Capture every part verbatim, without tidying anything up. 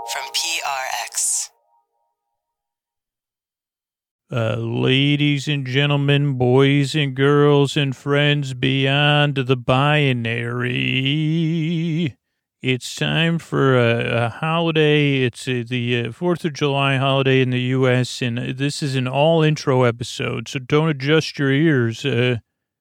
from P R X. Uh, ladies and gentlemen, boys and girls, and friends beyond the binary, it's time for a, a holiday. It's uh, the uh, fourth of July holiday in the U S, and this is an all-intro episode, so don't adjust your ears uh,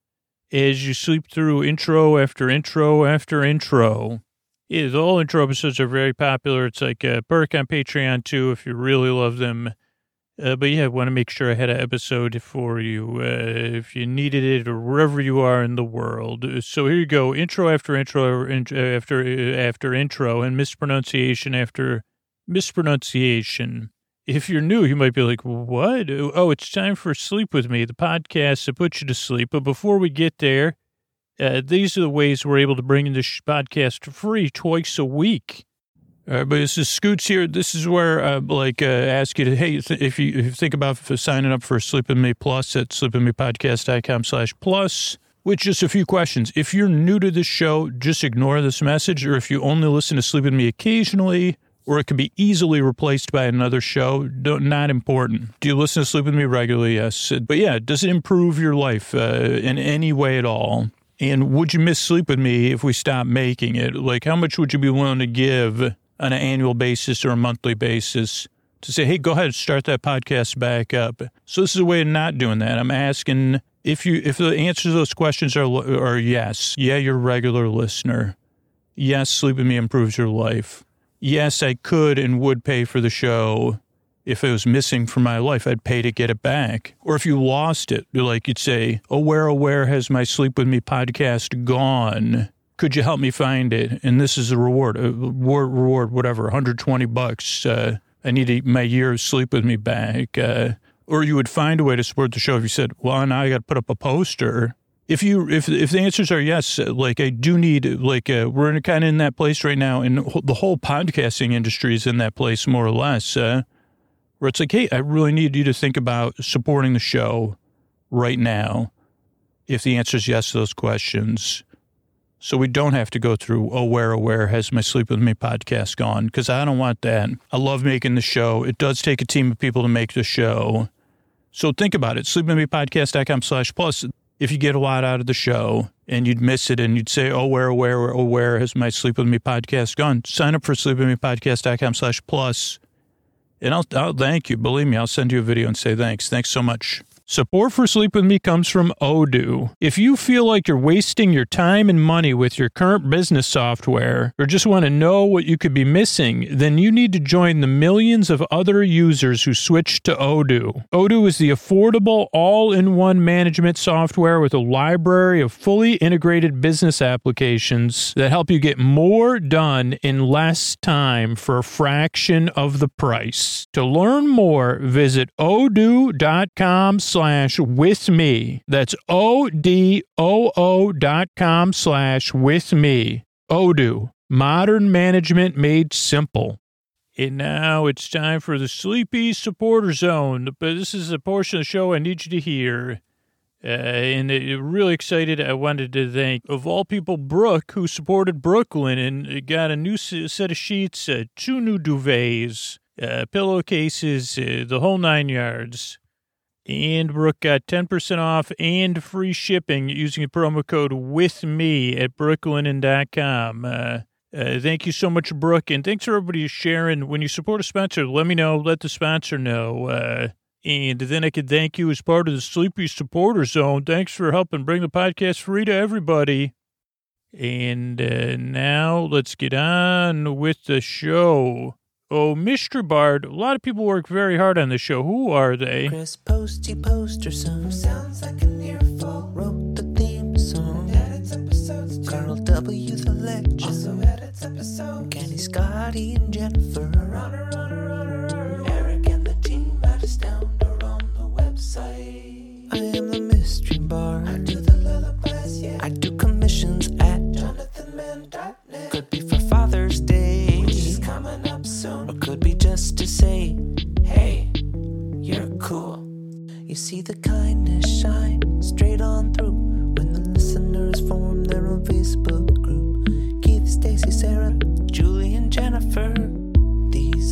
as you sleep through intro after intro after intro. Yeah, the all-intro episodes are very popular. It's like a perk on Patreon, too, if you really love them. Uh, but yeah, I want to make sure I had an episode for you, uh, if you needed it or wherever you are in the world. So here you go, intro after intro, after after intro, and mispronunciation after mispronunciation. If you're new, you might be like, what? Oh, it's time for Sleep With Me, the podcast that puts you to sleep. But before we get there, uh, these are the ways we're able to bring in this podcast free twice a week. All right, but this is Scoots here. This is where I uh, like uh, ask you to, hey, th- if, you, if you think about signing up for Sleep With Me Plus at sleepwithmepodcast.com slash plus, with just a few questions. If you're new to this show, just ignore this message. Or if you only listen to Sleep With Me occasionally, or it can be easily replaced by another show, don't, not important. Do you listen to Sleep With Me regularly? Yes. But yeah, does it improve your life uh, in any way at all? And would you miss Sleep With Me if we stopped making it? Like, how much would you be willing to give on an annual basis or a monthly basis to say, hey, go ahead, start that podcast back up? So this is a way of not doing that. I'm asking if you, if the answer to those questions are, are yes. Yeah, you're a regular listener. Yes, Sleep With Me improves your life. Yes, I could and would pay for the show. If it was missing from my life, I'd pay to get it back. Or if you lost it, like you'd say, oh, where, oh, where has my Sleep With Me podcast gone? Could you help me find it? And this is a reward, a reward, reward whatever, one hundred twenty bucks. Uh, I need a, my year of Sleep With Me back. Uh, or you would find a way to support the show if you said, well, now I got to put up a poster. If you, if if the answers are yes, like I do need, like uh, we're kind of in that place right now, and the whole podcasting industry is in that place more or less, uh, where it's like, hey, I really need you to think about supporting the show right now. If the answer is yes to those questions. So we don't have to go through, oh, where, oh, where has my Sleep With Me podcast gone? Because I don't want that. I love making the show. It does take a team of people to make the show. So think about it. sleepwithmepodcast.com slash plus. If you get a lot out of the show and you'd miss it and you'd say, oh, where, oh, where, oh, where has my Sleep With Me podcast gone? Sign up for sleepwithmepodcast.com slash plus. And I'll, I'll thank you. Believe me, I'll send you a video and say thanks. Thanks so much. Support for Sleep With Me comes from Odoo. If you feel like you're wasting your time and money with your current business software, or just want to know what you could be missing, then you need to join the millions of other users who switched to Odoo. Odoo is the affordable, all-in-one management software with a library of fully integrated business applications that help you get more done in less time for a fraction of the price. To learn more, visit odoo.com slash slash with me. That's O-D-O-O dot com slash with me. Odoo, modern management made simple. And now it's time for the Sleepy Supporter Zone. But this is a portion of the show I need you to hear. Uh, and uh, really excited. I wanted to thank, of all people, Brooke, who supported Brooklyn and got a new set of sheets, uh, two new duvets, uh, pillowcases, uh, the whole nine yards. And Brooke got ten percent off and free shipping using the promo code WITHME at brooklinen dot com. Uh, uh, thank you so much, Brooke. And thanks for everybody sharing. When you support a sponsor, let me know. Let the sponsor know. Uh, and then I could thank you as part of the Sleepy Supporter Zone. Thanks for helping bring the podcast free to everybody. And uh, now let's get on with the show. Oh, Mister Bard, a lot of people work very hard on this show. Who are they? Chris Posty Posterson sounds like an earful. Wrote the theme song. Edits episodes too. Carl W. the Legend also edits episodes. Kenny, Scotty, and Jennifer. Runner, runner, runner. Eric and the team at Astound are on the website. I am the Mystery Bard. I do the lullabies, yeah. I do commissions at jonathan mann dot net. Could be for Father's Day, which is coming up soon. Or could be just to say, hey, you're cool. You see the kindness shine straight on through when the listeners form their own Facebook group. Keith, Stacy, Sarah, Julie, and Jennifer. These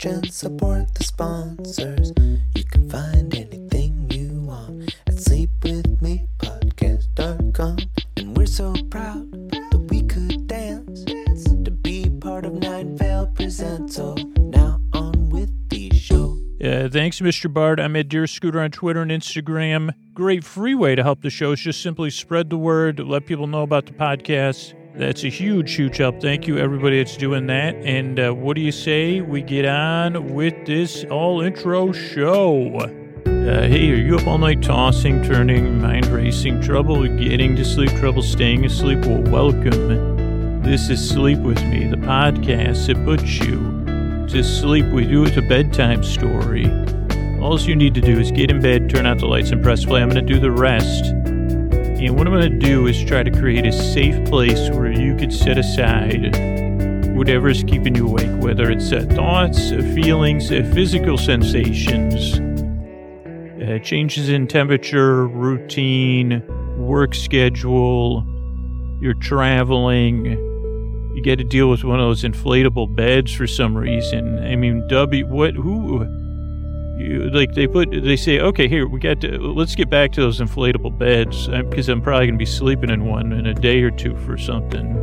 search and support the sponsors. You can find anything you want at sleep with me podcast dot com. And we're so proud that we could dance to be part of Nine Vale Presents. So now on with the show. Uh, thanks, Mister Bard. I'm at Deer Scooter on Twitter and Instagram. Great free way to help the show is just simply spread the word, let people know about the podcast. That's a huge, huge help. Thank you, everybody that's doing that. And uh, what do you say we get on with this all-intro show? Uh, hey, are you up all night tossing, turning, mind racing, trouble getting to sleep, trouble staying asleep? Well, welcome. This is Sleep With Me, the podcast that puts you to sleep. We do it a bedtime story. All you need to do is get in bed, turn out the lights, and press play. I'm going to do the rest. And what I'm going to do is try to create a safe place where you could set aside whatever's keeping you awake, whether it's uh, thoughts, uh, feelings, uh, physical sensations, uh, changes in temperature, routine, work schedule, you're traveling, you got to deal with one of those inflatable beds for some reason. I mean, W, what, who... You, like they put, they say, okay, here we got to. Let's get back to those inflatable beds because I'm probably gonna be sleeping in one in a day or two for something.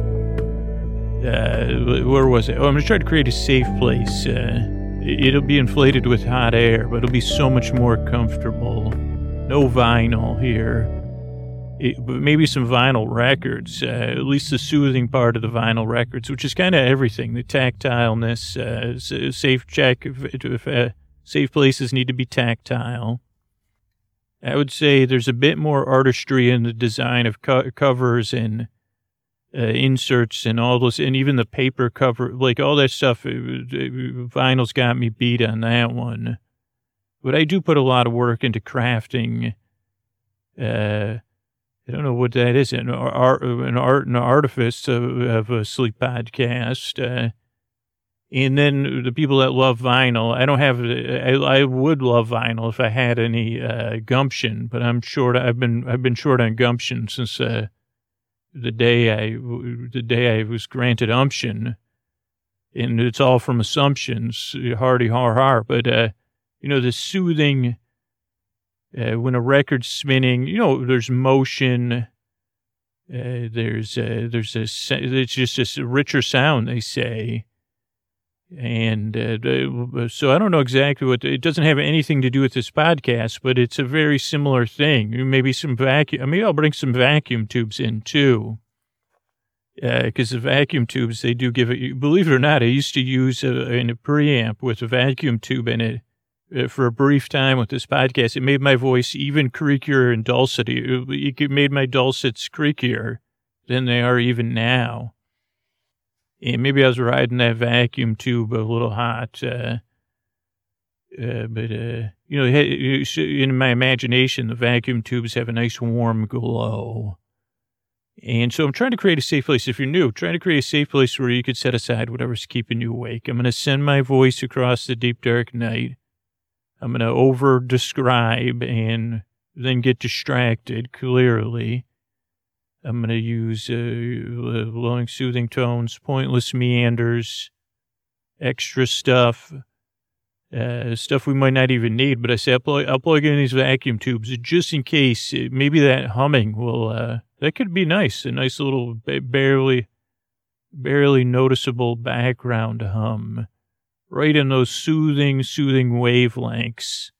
Uh, where was it? Oh, I'm gonna try to create a safe place. Uh, it'll be inflated with hot air, but it'll be so much more comfortable. No vinyl here, it, but maybe some vinyl records. Uh, at least the soothing part of the vinyl records, which is kind of everything. The tactileness, uh, safe check if. if uh, Safe places need to be tactile. I would say there's a bit more artistry in the design of co- covers and uh, inserts and all those, and even the paper cover, like all that stuff. It, it, vinyl's got me beat on that one. But I do put a lot of work into crafting. Uh, I don't know what that is. An art, an art, an artifice of, of a sleep podcast. Uh, And then the people that love vinyl, I don't have, I, I would love vinyl if I had any uh, gumption, but I'm short. I've been, I've been short on gumption since uh, the day I, the day I was granted umption, and it's all from assumptions, hardy har har. But uh, you know, the soothing uh, when a record's spinning, you know, there's motion. Uh, there's, uh, there's a, it's just a richer sound, they say. And uh, so I don't know exactly what, it doesn't have anything to do with this podcast, but it's a very similar thing. Maybe some vacuum, I mean, I'll bring some vacuum tubes in too. Because uh, the vacuum tubes, they do give it, believe it or not, I used to use a, in a preamp with a vacuum tube in it uh, for a brief time with this podcast. It made my voice even creakier and dulcet. It, it made my dulcets creakier than they are even now. And maybe I was riding that vacuum tube a little hot, uh, uh, but, uh, you know, in my imagination, the vacuum tubes have a nice warm glow. And so I'm trying to create a safe place. If you're new, trying to create a safe place where you could set aside whatever's keeping you awake. I'm going to send my voice across the deep, dark night. I'm going to over-describe and then get distracted, clearly. I'm going to use uh, long, soothing tones, pointless meanders, extra stuff, uh, stuff we might not even need. But I say I'll plug, I'll plug in these vacuum tubes just in case. Maybe that humming will, uh, that could be nice. A nice little barely, barely noticeable background hum. Right in those soothing, soothing wavelengths.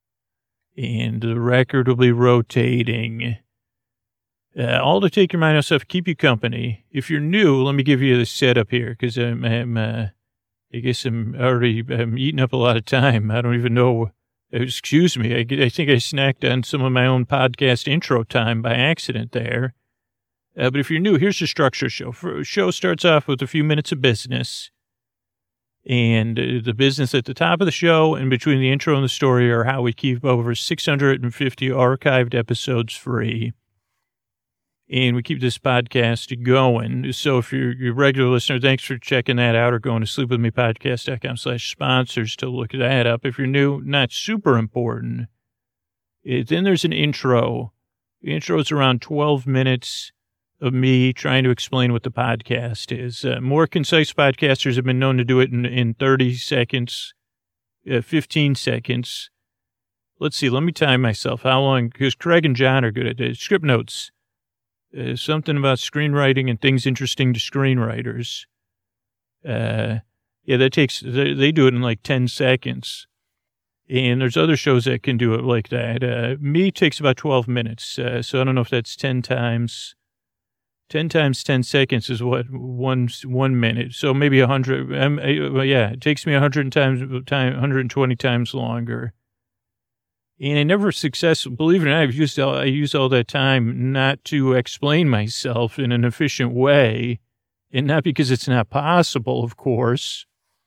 And the record will be rotating. Uh, all to take your mind off stuff, keep you company. If you're new, let me give you the setup here, because I'm, I'm uh, I guess I'm already I'm eating up a lot of time. I don't even know. Excuse me. I, I think I snacked on some of my own podcast intro time by accident there. Uh, but if you're new, here's the structure show. For, show starts off with a few minutes of business. And uh, the business at the top of the show and between the intro and the story are how we keep over six hundred fifty archived episodes free. And we keep this podcast going. So if you're, you're a regular listener, thanks for checking that out or going to sleep with me podcast dot com slash sponsors to look that up. If you're new, not super important. It, then there's an intro. The intro is around twelve minutes of me trying to explain what the podcast is. Uh, more concise podcasters have been known to do it in, in thirty seconds. uh, fifteen seconds. Let's see. Let me time myself. How long? Because Craig and John are good at it. Script notes. Uh, something about screenwriting and things interesting to screenwriters. Uh, yeah, that takes, they, they do it in like ten seconds. And there's other shows that can do it like that. Uh, me takes about twelve minutes. Uh, so I don't know if that's ten times. ten times ten seconds is what? One, one minute. So maybe one hundred. Um, uh, yeah, it takes me one hundred times, time, one hundred twenty times longer. And I never successfully, believe it or not, I've used all, I use all that time not to explain myself in an efficient way. And not because it's not possible, of course.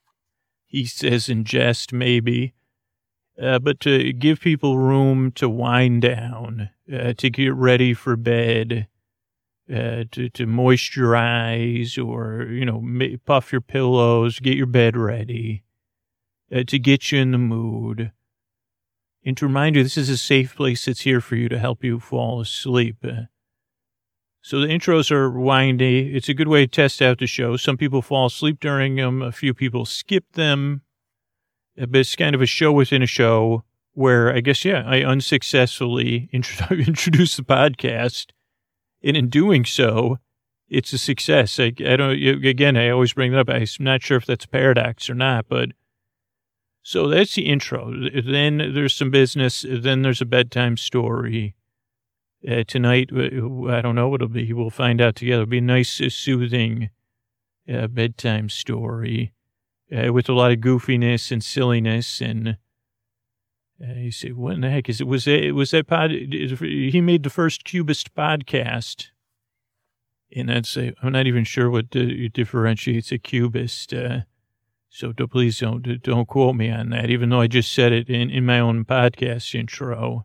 He says in jest, maybe. Uh, but to give people room to wind down, uh, to get ready for bed, uh, to, to moisturize or, you know, puff your pillows, get your bed ready, uh, to get you in the mood. And to remind you, this is a safe place that's here for you to help you fall asleep. Uh, so the intros are windy. It's a good way to test out the show. Some people fall asleep during them. A few people skip them. But it's kind of a show within a show where I guess, yeah, I unsuccessfully int- introduced the podcast. And in doing so, it's a success. I, I don't, again, I always bring that up. I'm not sure if that's a paradox or not, but so that's the intro. Then there's some business. Then there's a bedtime story. Uh, tonight, I don't know what it'll be. We'll find out together. It'll be a nice, soothing uh, bedtime story. Uh, with a lot of goofiness and silliness, and uh, you say, "What in the heck is it?" Was it was that pod? He made the first Cubist podcast, and I'd say I'm not even sure what uh, differentiates a Cubist. Uh, so don't, please don't don't quote me on that, even though I just said it in, in my own podcast intro.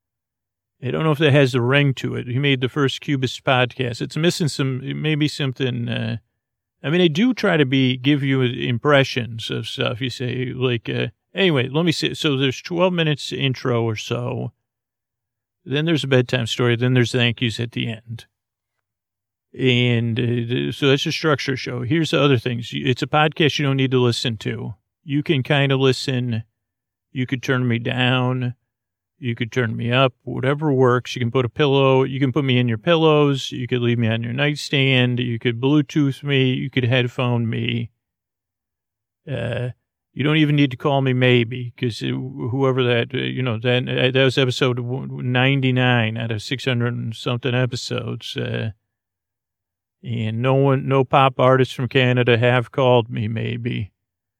I don't know if that has a ring to it. He made the first Cubist podcast. It's missing some, maybe something. Uh, I mean, I do try to be, give you impressions of stuff. You say, like, uh, anyway, let me see. So there's twelve minutes intro or so. Then there's a bedtime story. Then there's thank yous at the end. And uh, so that's a structure show. Here's the other things. It's a podcast you don't need to listen to. You can kind of listen. You could turn me down. You could turn me up, whatever works. You can put a pillow. You can put me in your pillows. You could leave me on your nightstand. You could Bluetooth me. You could headphone me. Uh, you don't even need to call me maybe, because whoever that, uh, you know, that, uh, that was episode ninety-nine out of six hundred and something episodes. Uh, and no one, no pop artists from Canada have called me maybe.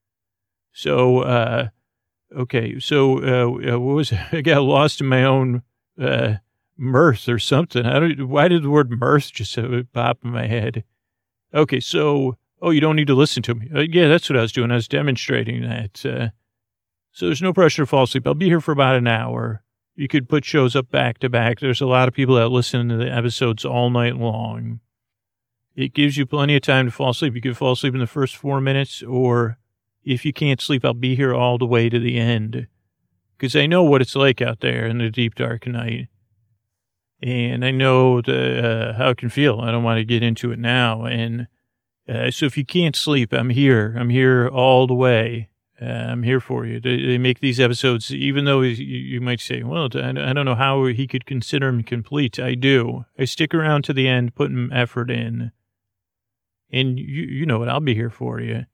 So, uh, Okay, so uh, what was it? I got lost in my own uh, mirth or something. I don't. Why did the word mirth just pop in my head? Okay, so oh, you don't need to listen to me. Uh, yeah, that's what I was doing. I was demonstrating that. Uh, so there's no pressure to fall asleep. I'll be here for about an hour. You could put shows up back to back. There's a lot of people that listen to the episodes all night long. It gives you plenty of time to fall asleep. You could fall asleep in the first four minutes, or if you can't sleep, I'll be here all the way to the end. Because I know what it's like out there in the deep, dark night. And I know the, uh, how it can feel. I don't want to get into it now. And uh, so if you can't sleep, I'm here. I'm here all the way. Uh, I'm here for you. They, they make these episodes, even though you, you might say, well, I don't know how he could consider them complete. I do. I stick around to the end, putting effort in. And you, you know what? I'll be here for you.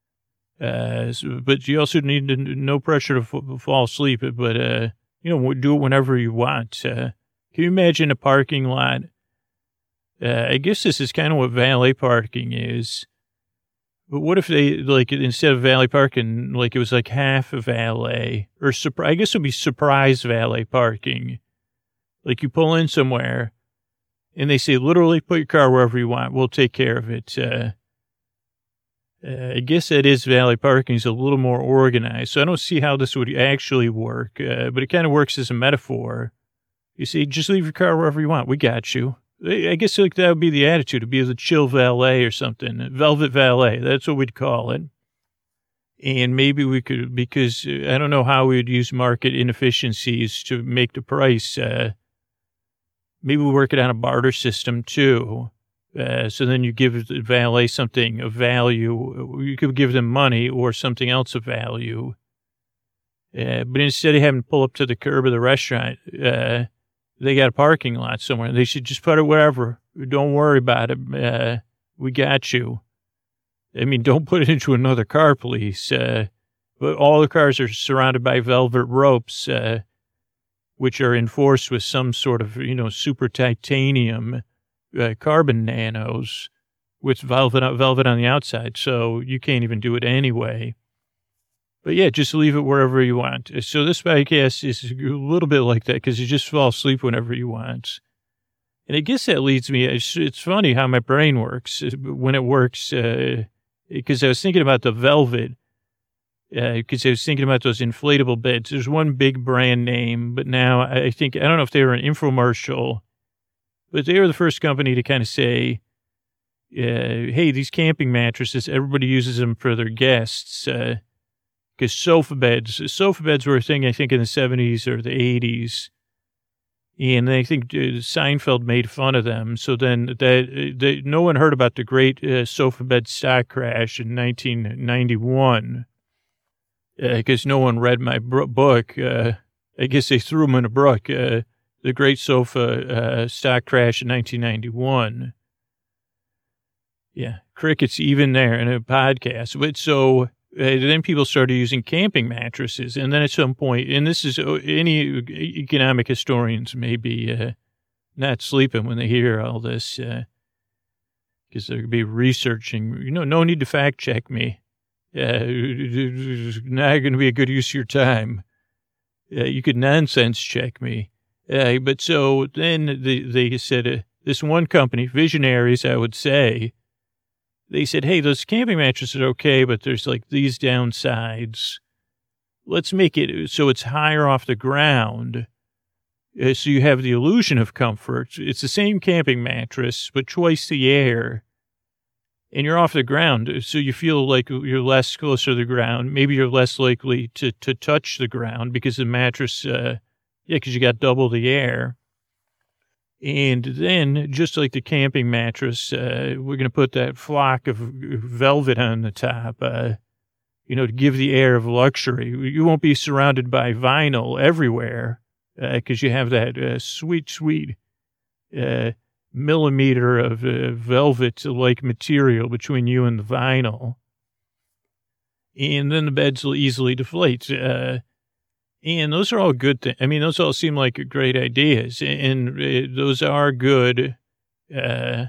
Uh, so, but you also need to, no pressure to f- fall asleep, but, uh, you know, do it whenever you want. Uh, can you imagine a parking lot? Uh, I guess this is kind of what valet parking is. But what if they, like, instead of valet parking, like it was like half a valet, or surprise, I guess it would be surprise valet parking. Like you pull in somewhere and they say, literally put your car wherever you want. We'll take care of it. Uh, Uh, I guess that is valet parking is a little more organized. So I don't see how this would actually work, uh, but it kind of works as a metaphor. You see, just leave your car wherever you want. We got you. I guess like that would be the attitude. It'd be the chill valet or something. Velvet valet. That's what we'd call it. And maybe we could, because uh, I don't know how we would use market inefficiencies to make the price. Uh, maybe we work it on a barter system too. Uh, so then you give the valet something of value. You could give them money or something else of value. Uh, but instead of having to pull up to the curb of the restaurant, uh, they got a parking lot somewhere. They should just put it wherever. Don't worry about it. Uh, we got you. I mean, don't put it into another car, please. Uh, but all the cars are surrounded by velvet ropes, uh, which are enforced with some sort of, you know, super titanium uh, carbon nanos with velvet, velvet on the outside. So you can't even do it anyway. But yeah, just leave it wherever you want. So this podcast is a little bit like that because you just fall asleep whenever you want. And I guess that leads me, it's, it's funny how my brain works when it works, because uh, I was thinking about the velvet, because uh, I was thinking about those inflatable beds. There's one big brand name, but now I think, I don't know if they were an infomercial, but they were the first company to kind of say, uh, hey, these camping mattresses, everybody uses them for their guests, uh, because sofa beds, sofa beds were a thing, I think, in the seventies or the eighties. And I think uh, Seinfeld made fun of them. So then that, that no one heard about the great uh, sofa bed stock crash in nineteen ninety-one. Because uh, no one read my bro- book. Uh, I guess they threw them in a brook. Uh, the great sofa uh, stock crash in nineteen ninety-one. Yeah, crickets even there in a podcast. But so... Uh, then people started using camping mattresses. And then at some point, and this is uh, any economic historians may be uh, not sleeping when they hear all this, because uh, they're going to be researching. You know, no need to fact check me. Uh, not going to be a good use of your time. Uh, you could nonsense check me. Uh, but so then they, they said, uh, this one company, visionaries, I would say, they said, hey, those camping mattresses are okay, but there's like these downsides. Let's make it so it's higher off the ground, uh, so you have the illusion of comfort. It's the same camping mattress, but twice the air, and you're off the ground, so you feel like you're less closer to the ground. Maybe you're less likely to, to touch the ground because the mattress, uh, yeah, because you got double the air. And then, just like the camping mattress, uh, we're going to put that flock of velvet on the top, uh, you know, to give the air of luxury. You won't be surrounded by vinyl everywhere because uh, you have that uh, sweet, sweet uh, millimeter of uh, velvet-like material between you and the vinyl. And then the beds will easily deflate. Uh, And those are all good things. I mean, those all seem like great ideas. And uh, those are good uh,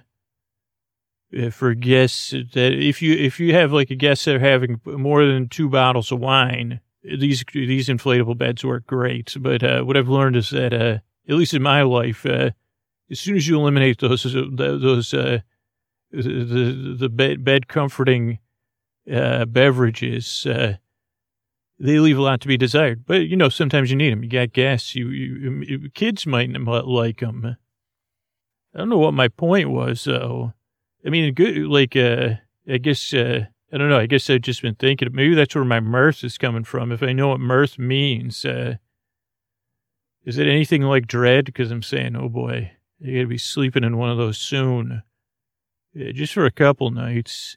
for guests that if you if you have like a guest that are having more than two bottles of wine, these these inflatable beds work great. But uh, what I've learned is that, uh, at least in my life, uh, as soon as you eliminate those those uh, the the bed, bed comforting uh, beverages, uh, they leave a lot to be desired. But, you know, sometimes you need them. You got guests. You, you, you kids might not like them. I don't know what my point was, though. I mean, good, like, uh, I guess, uh, I don't know. I guess I've just been thinking, maybe that's where my mirth is coming from. If I know what mirth means, uh, is it anything like dread? Because I'm saying, oh boy, I got to be sleeping in one of those soon. Yeah, just for a couple nights.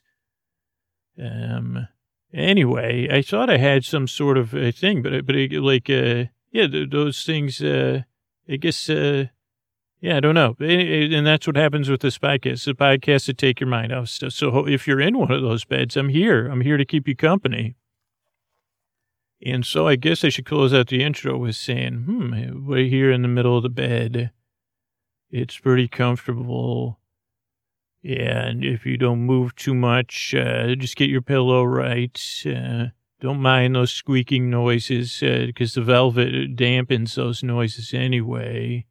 Um, Anyway, I thought I had some sort of a thing, but, but like, uh, yeah, th- those things, uh, I guess, uh, yeah, I don't know. And that's what happens with this podcast. The podcast to take your mind off stuff. So if you're in one of those beds, I'm here. I'm here to keep you company. And so I guess I should close out the intro with saying, hmm, we're here in the middle of the bed. It's pretty comfortable. Yeah, and if you don't move too much, uh, just get your pillow right. Uh, don't mind those squeaking noises, because uh, the velvet dampens those noises anyway.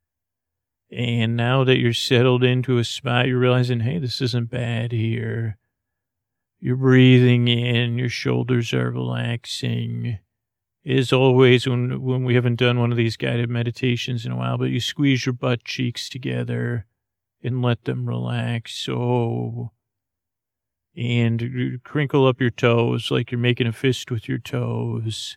And now that you're settled into a spot, you're realizing, hey, this isn't bad here. You're breathing in, your shoulders are relaxing. As always, when, when we haven't done one of these guided meditations in a while, but you squeeze your butt cheeks together and let them relax. Oh, and crinkle up your toes like you're making a fist with your toes.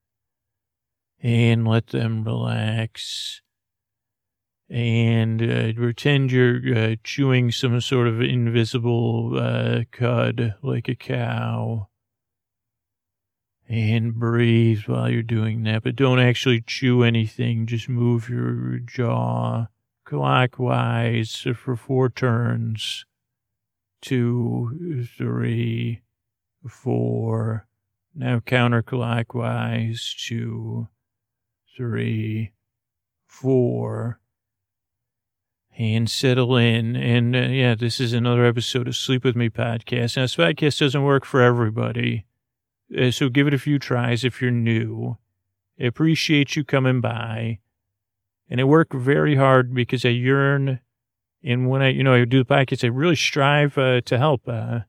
And let them relax. And uh, pretend you're uh, chewing some sort of invisible uh, cud like a cow. And breathe while you're doing that, but don't actually chew anything. Just move your jaw clockwise for four turns. Two, three, four. Now counterclockwise. Two, three, four. And settle in. And uh, yeah, this is another episode of Sleep With Me podcast. Now, this podcast doesn't work for everybody. Uh, so give it a few tries if you're new. I appreciate you coming by. And I work very hard because I yearn. And when I, you know, I do the podcast, I really strive uh, to help. Uh,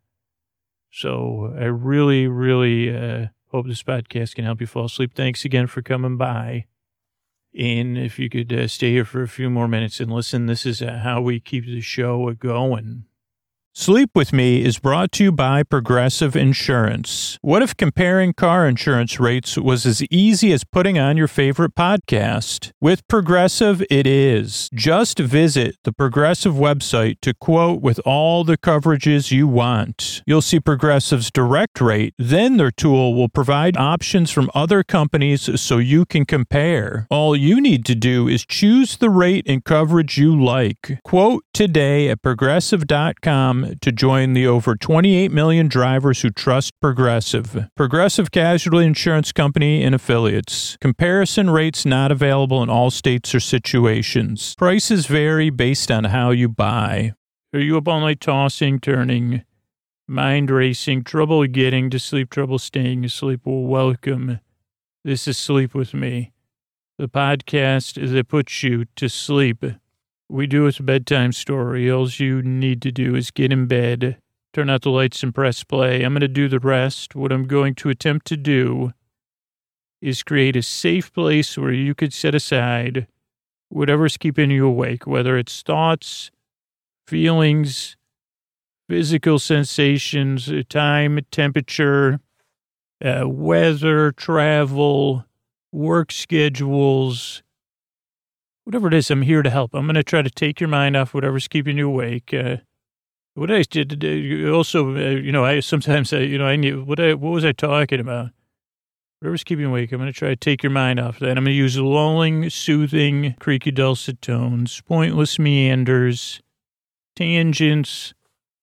so I really, really uh, hope this podcast can help you fall asleep. Thanks again for coming by. And if you could uh, stay here for a few more minutes and listen, this is uh, how we keep the show going. Sleep With Me is brought to you by Progressive Insurance. What if comparing car insurance rates was as easy as putting on your favorite podcast? With Progressive, it is. Just visit the Progressive website to quote with all the coverages you want. You'll see Progressive's direct rate, then their tool will provide options from other companies so you can compare. All you need to do is choose the rate and coverage you like. Quote today at progressive dot com to join the over twenty-eight million drivers who trust Progressive. Progressive Casualty Insurance Company and Affiliates. Comparison rates not available in all states or situations. Prices vary based on how you buy. Are you up all night tossing, turning, mind racing, trouble getting to sleep, trouble staying asleep? Well, welcome. This is Sleep With Me, the podcast that puts you to sleep. We do it a bedtime story. All you need to do is get in bed, turn out the lights and press play. I'm going to do the rest. What I'm going to attempt to do is create a safe place where you could set aside whatever's keeping you awake, whether it's thoughts, feelings, physical sensations, time, temperature, uh, weather, travel, work schedules, whatever it is. I'm here to help. I'm going to try to take your mind off whatever's keeping you awake. Uh, what I did also, uh, you know, I sometimes, I, you know, I need, what I, what was I talking about? Whatever's keeping you awake, I'm going to try to take your mind off that. I'm going to use lulling, soothing, creaky dulcet tones, pointless meanders, tangents,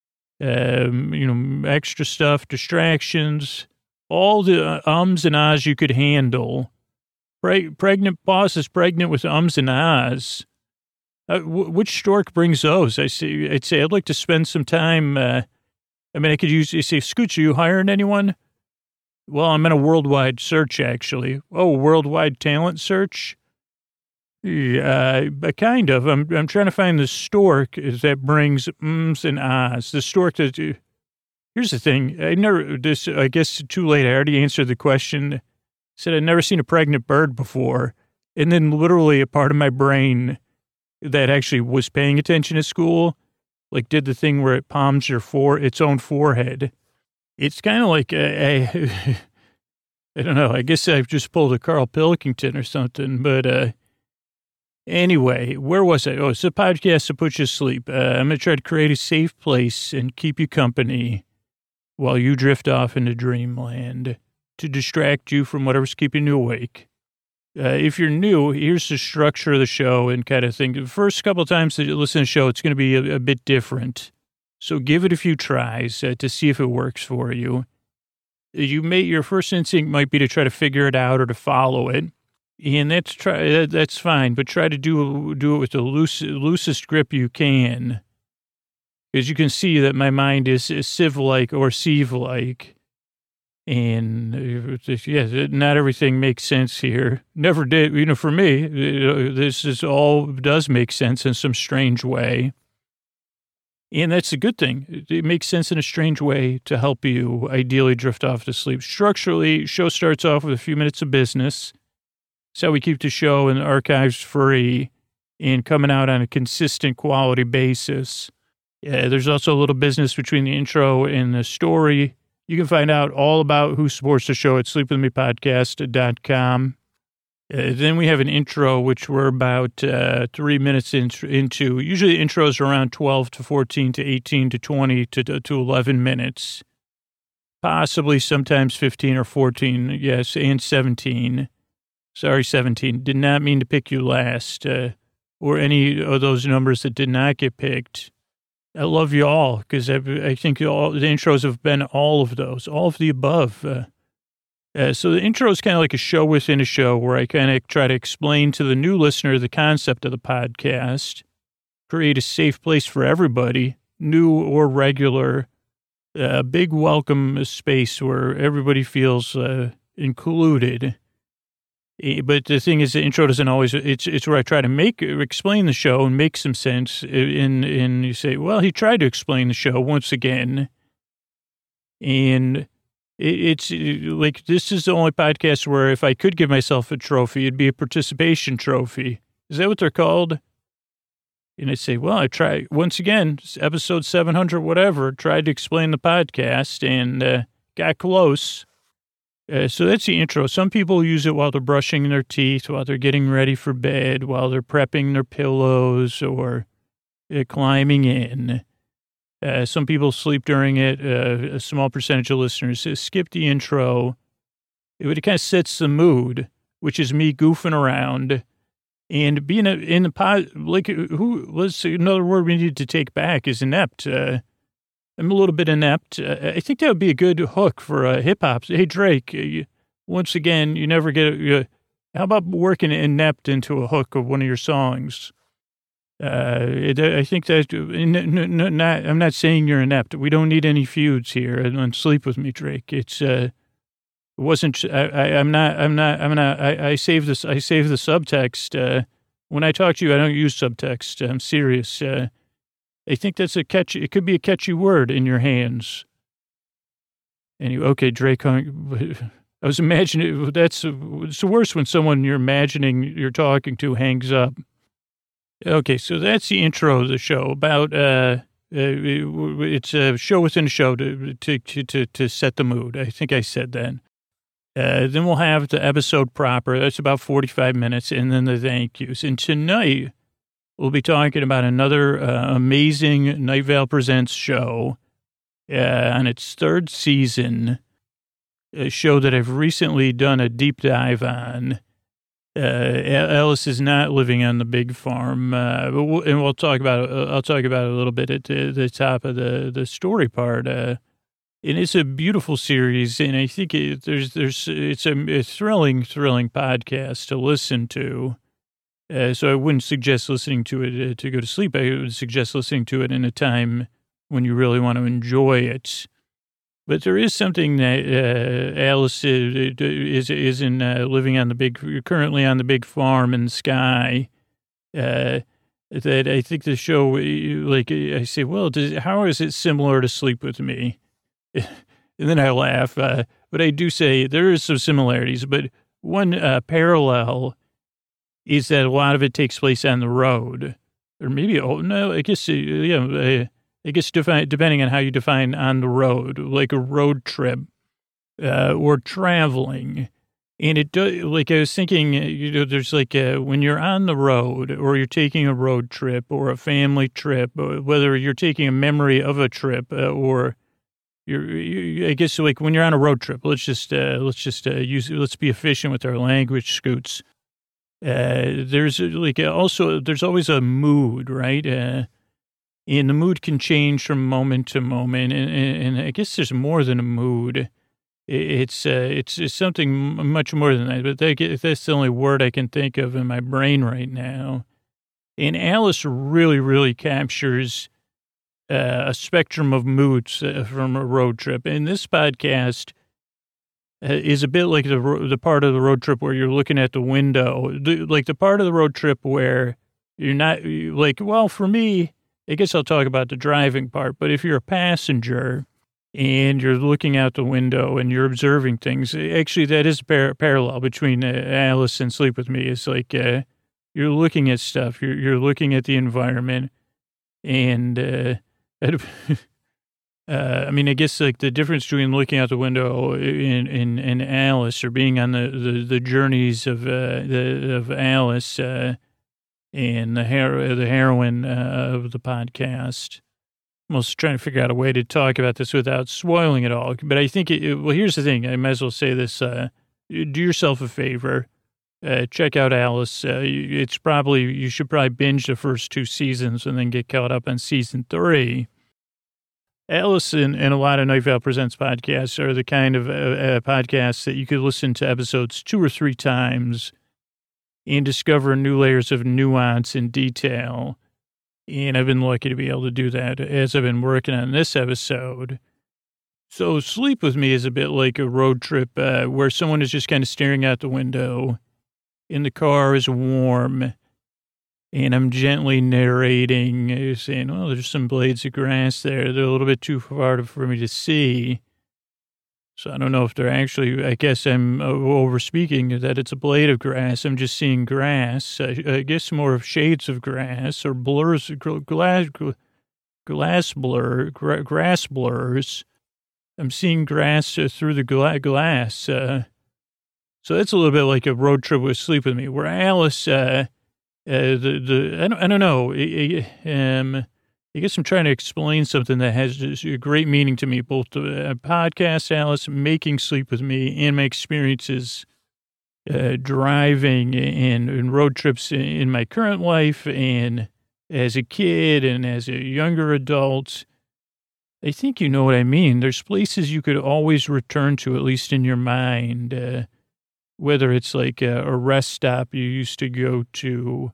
um, you know, extra stuff, distractions, all the ums and ahs you could handle. Pre- pregnant boss is pregnant with ums and ahs. Uh, w- which stork brings those? I say, I'd say I'd like to spend some time. Uh, I mean, I could use, you say, Scooch, are you hiring anyone? Well, I'm in a worldwide search, actually. Oh, worldwide talent search? Yeah, uh, kind of. I'm I'm trying to find the stork that brings ums and ahs. The stork that, uh, here's the thing. I never, this, I guess too late. I already answered the question. Said I'd never seen a pregnant bird before. And then literally a part of my brain that actually was paying attention at school, like did the thing where it palms your fore, its own forehead. It's kind of like, a, a I don't know, I guess I've just pulled a Carl Pilkington or something. But uh, anyway, where was I? Oh, it's a podcast to put you to sleep. Uh, I'm going to try to create a safe place and keep you company while you drift off into dreamland, to distract you from whatever's keeping you awake. Uh, if you're new, here's the structure of the show and kind of thing. The first couple of times that you listen to the show, it's going to be a, a bit different. So give it a few tries uh, to see if it works for you. You may, your first instinct might be to try to figure it out or to follow it. And that's try, that's fine, but try to do, do it with the loose, loosest grip you can. Because you can see that my mind is, is sieve-like or sieve-like. And, yeah, not everything makes sense here. Never did. You know, for me, this is all does make sense in some strange way. And that's a good thing. It makes sense in a strange way to help you ideally drift off to sleep. Structurally, show starts off with a few minutes of business. That's how we keep the show and the archives free and coming out on a consistent quality basis. Yeah, there's also a little business between the intro and the story. You can find out all about who supports the show at sleep with me podcast dot com. Uh, then we have an intro, which we're about uh, three minutes in, into. Usually intros are around twelve to fourteen to eighteen to twenty to, to eleven minutes. possibly sometimes fifteen or fourteen, yes, and seventeen. Sorry, seventeen. Did not mean to pick you last, uh, or any of those numbers that did not get picked. I love you all, because I, I think all the intros have been all of those, all of the above. Uh, uh, so the intro is kind of like a show within a show where I kind of try to explain to the new listener the concept of the podcast, create a safe place for everybody, new or regular, a big welcome space where everybody feels uh, included. But the thing is, the intro doesn't always, it's it's where I try to make, explain the show and make some sense. And, and you say, well, he tried to explain the show once again. And it's like, this is the only podcast where if I could give myself a trophy, it'd be a participation trophy. Is that what they're called? And I say, well, I tried, once again, episode seven hundred, whatever, tried to explain the podcast and uh, got close. Uh, so that's the intro. Some people use it while they're brushing their teeth, while they're getting ready for bed, while they're prepping their pillows or uh, climbing in. Uh, some people sleep during it. Uh, a small percentage of listeners uh, skip the intro. It, it kind of sets the mood, which is me goofing around. And being a, in the pod, like, who was another word we need to take back is inept. Uh, I'm a little bit inept. Uh, I think that would be a good hook for uh, hip hop. Hey, Drake, uh, once again, you never get a, uh, how about working inept into a hook of one of your songs? Uh, it, I think that, n- n- n- not, I'm not saying you're inept. We don't need any feuds here and sleep with me, Drake. It's, uh, It wasn't, I, I, I'm not, I'm not, I'm not, I, I save this, I save the subtext. Uh, when I talk to you, I don't use subtext. I'm serious. Uh, I think that's a catchy, it could be a catchy word in your hands. Anyway, okay, Drake, I was imagining, that's, it's the worst when someone you're imagining you're talking to hangs up. Okay, so that's the intro of the show about, uh, uh it's a show within a show to, to, to, to set the mood. I think I said that. Uh, then we'll have the episode proper. That's about forty-five minutes, and then the thank yous. And tonight, we'll be talking about another uh, amazing Night Vale Presents show uh, on its third season, a show that I've recently done a deep dive on. Uh, Alice is not living on the big farm, uh, but we'll, and we'll talk about it. I'll talk about it a little bit at the, the top of the, the story part. Uh, And it's a beautiful series, and I think it, there's there's it's a, a thrilling, thrilling podcast to listen to. Uh, so I wouldn't suggest listening to it uh, to go to sleep. I would suggest listening to it in a time when you really want to enjoy it. But there is something that uh, Alice is is, is in uh, living on the big, currently on the big farm in the sky. Uh, that I think the show, like I say, well, does, how is it similar to Sleep With Me? And then I laugh, uh, but I do say there is some similarities, but one uh, parallel is that a lot of it takes place on the road, or maybe, oh, no, I guess, uh, yeah, uh, I guess define, depending on how you define on the road, like a road trip uh, or traveling. And it does, like I was thinking, you know, there's like a, when you're on the road or you're taking a road trip or a family trip, whether you're taking a memory of a trip uh, or You're, you, I guess, like when you're on a road trip, let's just uh, let's just uh, use let's be efficient with our language, Scoots. Uh, there's like also there's always a mood, right? Uh, and the mood can change from moment to moment, and, and, and I guess there's more than a mood. It's uh, it's it's something much more than that. But that, that's the only word I can think of in my brain right now. And Alice really, really captures Uh, a spectrum of moods uh, from a road trip. And this podcast uh, is a bit like the the part of the road trip where you're looking at the window, the, like the part of the road trip where you're not like, well, for me, I guess I'll talk about the driving part, but if you're a passenger and you're looking out the window and you're observing things, actually that is a par- parallel between uh, Alice and Sleep With Me. It's like uh, you're looking at stuff, you're, you're looking at the environment, and uh, Uh, I mean, I guess like the difference between looking out the window in in, in Alice or being on the, the, the journeys of uh, the of Alice uh, and the hero, the heroine uh, of the podcast almost trying to figure out a way to talk about this without spoiling it all. But I think, it, well, here's the thing. I might as well say this. Uh, do yourself a favor. Uh, check out Alice. Uh, it's probably, you should probably binge the first two seasons and then get caught up on season three. Alice and, and a lot of Night Vale Presents podcasts are the kind of uh, uh, podcasts that you could listen to episodes two or three times and discover new layers of nuance and detail. And I've been lucky to be able to do that as I've been working on this episode. So Sleep With Me is a bit like a road trip uh, where someone is just kind of staring out the window and the car is warm and I'm gently narrating, uh, saying, oh, there's some blades of grass there. They're a little bit too far for me to see. So I don't know if they're actually, I guess I'm over speaking that it's a blade of grass. I'm just seeing grass. I, I guess more of shades of grass or blurs, glass, glass blur, gra- grass blurs. I'm seeing grass uh, through the gla- glass. Uh, so that's a little bit like a road trip with Sleep With Me, where Alice, uh, uh, the, the, I don't, I don't know. Um, I guess I'm trying to explain something that has a great meaning to me, both the uh, podcast, Alice, making Sleep With Me, and my experiences uh, driving and, and road trips in my current life and as a kid and as a younger adult. I think you know what I mean. There's places you could always return to, at least in your mind, uh, whether it's like a, a rest stop you used to go to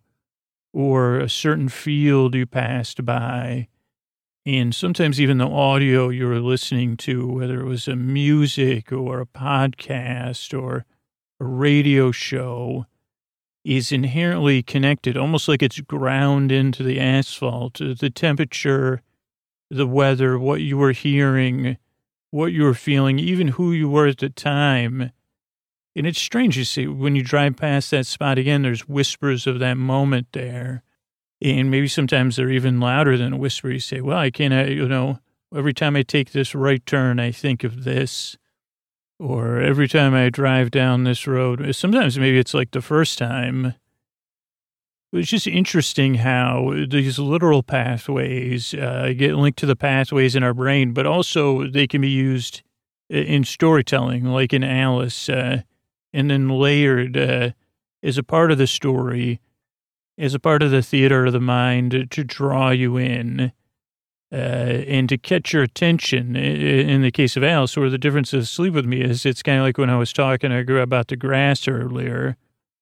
or a certain field you passed by. And sometimes even the audio you were listening to, whether it was a music or a podcast or a radio show, is inherently connected, almost like it's ground into the asphalt, the temperature, the weather, what you were hearing, what you were feeling, even who you were at the time. And it's strange, you see, when you drive past that spot again, there's whispers of that moment there. And maybe sometimes they're even louder than a whisper. You say, well, I can't, you know, every time I take this right turn, I think of this. Or every time I drive down this road, sometimes maybe it's like the first time. It's just interesting how these literal pathways uh, get linked to the pathways in our brain, but also they can be used in storytelling, like in Alice, uh, and then layered uh, as a part of the story, as a part of the theater of the mind to draw you in uh, and to catch your attention. In the case of Alice, where the difference of Sleep With Me is, it's kind of like when I was talking about the grass earlier.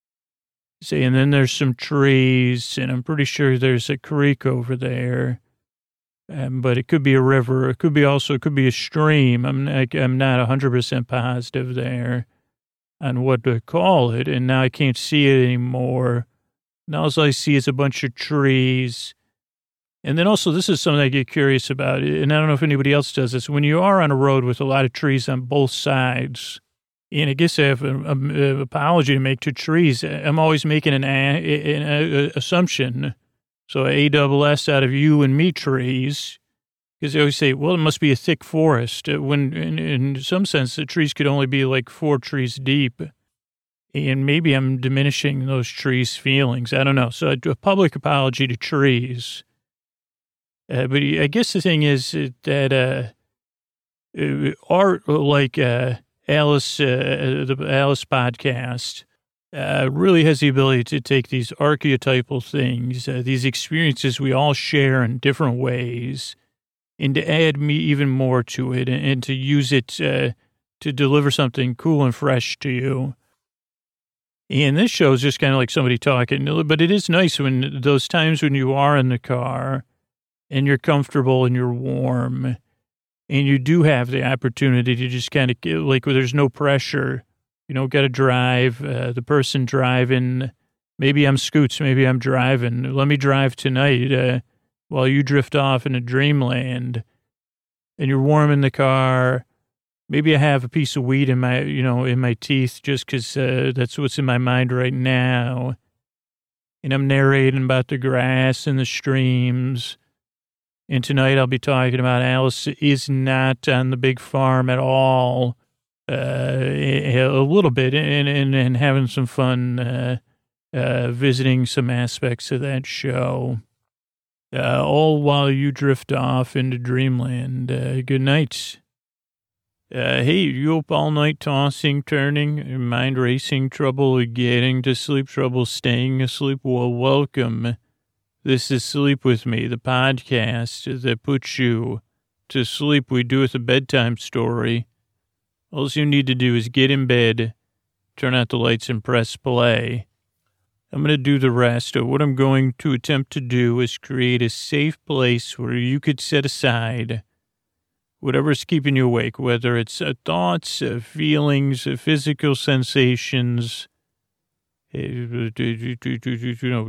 Say, and then there's some trees, and I'm pretty sure there's a creek over there. Um, but it could be a river. It could be also, it could be a stream. I'm not, I'm not one hundred percent positive there on what to call it. And now I can't see it anymore. Now all I see is a bunch of trees. And then also, this is something I get curious about, and I don't know if anybody else does this. When you are on a road with a lot of trees on both sides, and I guess I have an apology to make to trees, I'm always making an, a, an a, assumption. So A double S out of you and me trees, because they always say, well, it must be a thick forest. When in, in some sense, the trees could only be like four trees deep. And maybe I'm diminishing those trees' feelings. I don't know. So I do a public apology to trees. Uh, but I guess the thing is that uh, art like uh, Alice, uh, the Alice podcast, uh, really has the ability to take these archetypal things, uh, these experiences we all share in different ways, and to add me even more to it and, and to use it uh, to deliver something cool and fresh to you. And this show is just kind of like somebody talking, but it is nice when those times when you are in the car and you're comfortable and you're warm and you do have the opportunity to just kind of get, like, where there's no pressure, you know, got to drive, uh, the person driving, maybe I'm Scoots, maybe I'm driving, let me drive tonight uh, while you drift off into dreamland and you're warm in the car. Maybe I have a piece of weed in my, you know, in my teeth just because uh, that's what's in my mind right now. And I'm narrating about the grass and the streams. And tonight I'll be talking about Alice is not on the big farm at all, uh, a little bit, and, and, and having some fun uh, uh, visiting some aspects of that show. Uh, all while you drift off into dreamland. Uh, good night. Uh, hey, you up all night tossing, turning, mind racing, trouble getting to sleep, trouble staying asleep? Well, welcome. This is Sleep With Me, the podcast that puts you to sleep. We do it a bedtime story. All you need to do is get in bed, turn out the lights, and press play. I'm going to do the rest. What I'm going to attempt to do is create a safe place where you could set aside whatever's keeping you awake, whether it's uh, thoughts, uh, feelings, uh, physical sensations, uh, you know,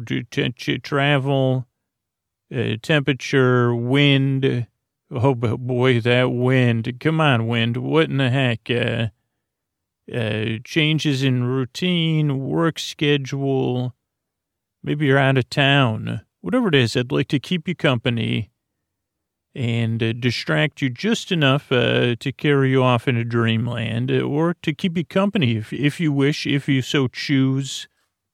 travel, uh, temperature, wind. Oh, boy, that wind. Come on, wind. What in the heck? Uh, uh, changes in routine, work schedule. Maybe you're out of town. Whatever it is, I'd like to keep you company and uh, distract you just enough uh, to carry you off into dreamland, uh, or to keep you company if, if you wish, if you so choose.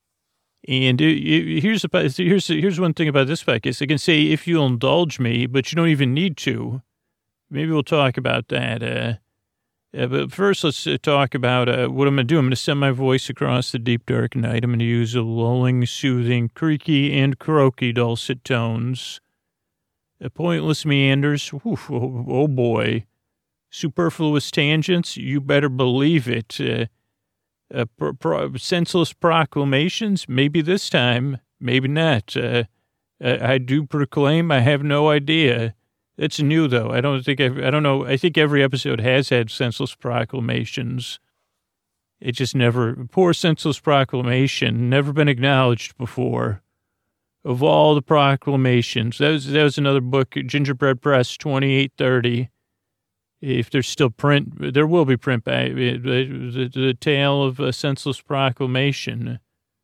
And uh, here's, a, here's, here's one thing about this podcast. I can say if you'll indulge me, but you don't even need to. Maybe we'll talk about that. Uh, uh, but first, let's uh, talk about uh, what I'm going to do. I'm going to send my voice across the deep, dark night. I'm going to use a lulling, soothing, creaky, and croaky dulcet tones. Uh, pointless meanders, oof, oh, oh boy, superfluous tangents, you better believe it. Uh, uh, pro- pro- senseless proclamations, maybe this time, maybe not. Uh, I, I do proclaim I have no idea. It's new, though. I don't think, I've, I don't know, I think every episode has had senseless proclamations. It just never, poor senseless proclamation, never been acknowledged before. Of all the proclamations, that was, that was another book, Gingerbread Press, twenty-eight thirty. If there's still print, there will be print by the, the, the tale of a senseless proclamation.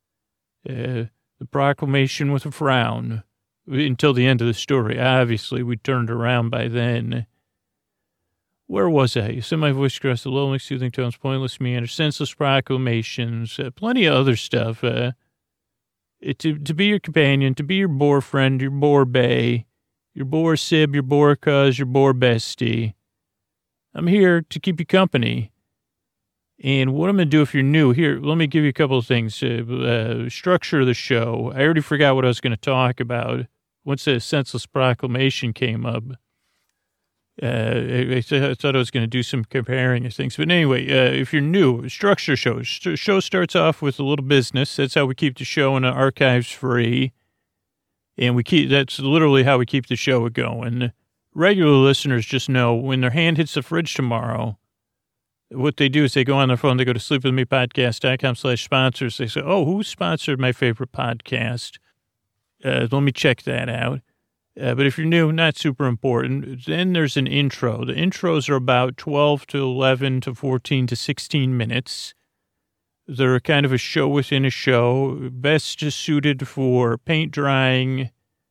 Uh, the proclamation with a frown until the end of the story. Obviously, we turned around by then. Where was I? You said my voice across the lonely, soothing tones, pointless meander, senseless proclamations, uh, plenty of other stuff. Uh, To, to be your companion, to be your boar friend, your boar bae, your boar sib, your boar cuz, your boar bestie. I'm here to keep you company. And what I'm going to do if you're new, here, let me give you a couple of things. Uh, uh, structure of the show. I already forgot what I was going to talk about once the senseless proclamation came up. Uh, I, I, th- I thought I was going to do some comparing of things. But anyway, uh, if you're new, structure show. St- show starts off with a little business. That's how we keep the show in the archives free. And we keep, that's literally how we keep the show going. Regular listeners just know when their hand hits the fridge tomorrow, what they do is they go on their phone, they go to sleepwithmepodcast.com slash sponsors. They say, oh, who sponsored my favorite podcast? Uh, let me check that out. Uh, but if you're new, not super important. Then there's an intro. The intros are about twelve to eleven to fourteen to sixteen minutes. They're kind of a show within a show, best suited for paint drying,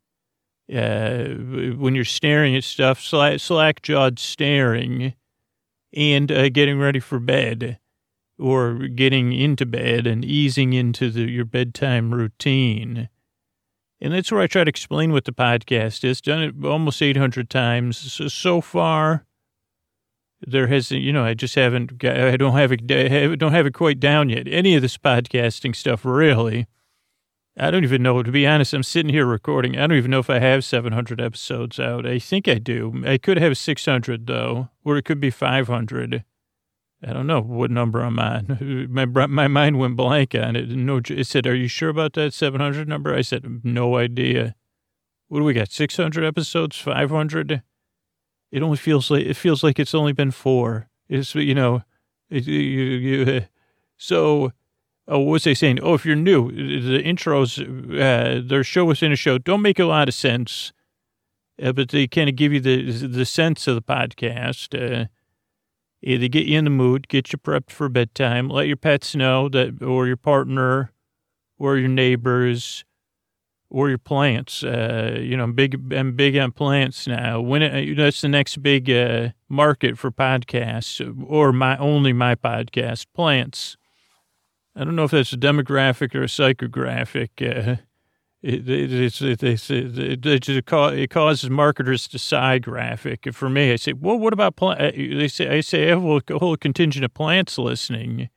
uh, when you're staring at stuff, slack, slack-jawed staring, and uh, getting ready for bed, or getting into bed and easing into the, your bedtime routine. And that's where I try to explain what the podcast is. Done it almost eight hundred times. So, so far, there hasn't, you know, I just haven't, got, I don't have it, I don't have it quite down yet. Any of this podcasting stuff, really. I don't even know, to be honest, I'm sitting here recording. I don't even know if I have seven hundred episodes out. I think I do. I could have six hundred, though, or it could be five hundred. I don't know what number I'm on. My my mind went blank on it. No, it said, are you sure about that seven hundred number? I said, no idea. What do we got, six hundred episodes, five hundred? It only feels like, it feels like it's only been four. It's, you know, it, you, you, so, oh, what was I saying? Oh, if you're new, the intros, uh, they're show within a show, don't make a lot of sense, uh, but they kind of give you the the sense of the podcast. Uh, They get you in the mood, get you prepped for bedtime, let your pets know that, or your partner, or your neighbors, or your plants. Uh, you know, I'm big, I'm big on plants now. When it, that's the next big uh, market for podcasts, or my only my podcast, plants. I don't know if that's a demographic or a psychographic. Uh, It, it, it's, it, it's, it, it, it causes marketers to sigh graphic. For me, I say, well, what about plant? They say, I say, I have a whole contingent of plants listening.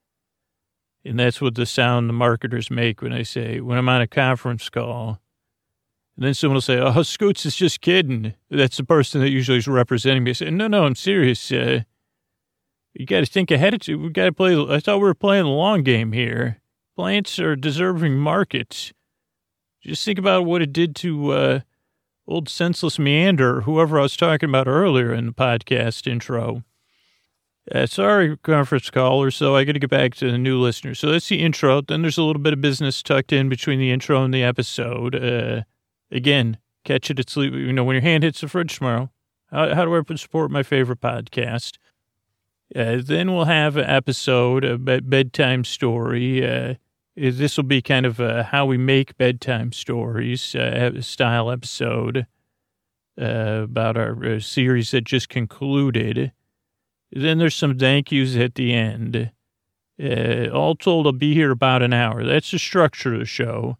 And that's what the sound the marketers make when I say, when I'm on a conference call. And then someone will say, oh, Scoots is just kidding. That's the person that usually is representing me. I say, no, no, I'm serious. Uh, you got to think ahead of you. We got to play. I thought we were playing the long game here. Plants are deserving markets. Just think about what it did to uh, old senseless Meander, whoever I was talking about earlier in the podcast intro. Uh, sorry, conference caller, so I got to get back to the new listeners. So that's the intro. Then there's a little bit of business tucked in between the intro and the episode. Uh, again, catch it at sleep. You know, when your hand hits the fridge tomorrow, how, how do I support my favorite podcast? Uh, then we'll have an episode, a bed- bedtime story. Uh, This will be kind of a how we make bedtime stories uh, style episode uh, about our uh, series that just concluded. Then there's some thank yous at the end. Uh, all told, I'll be here about an hour. That's the structure of the show.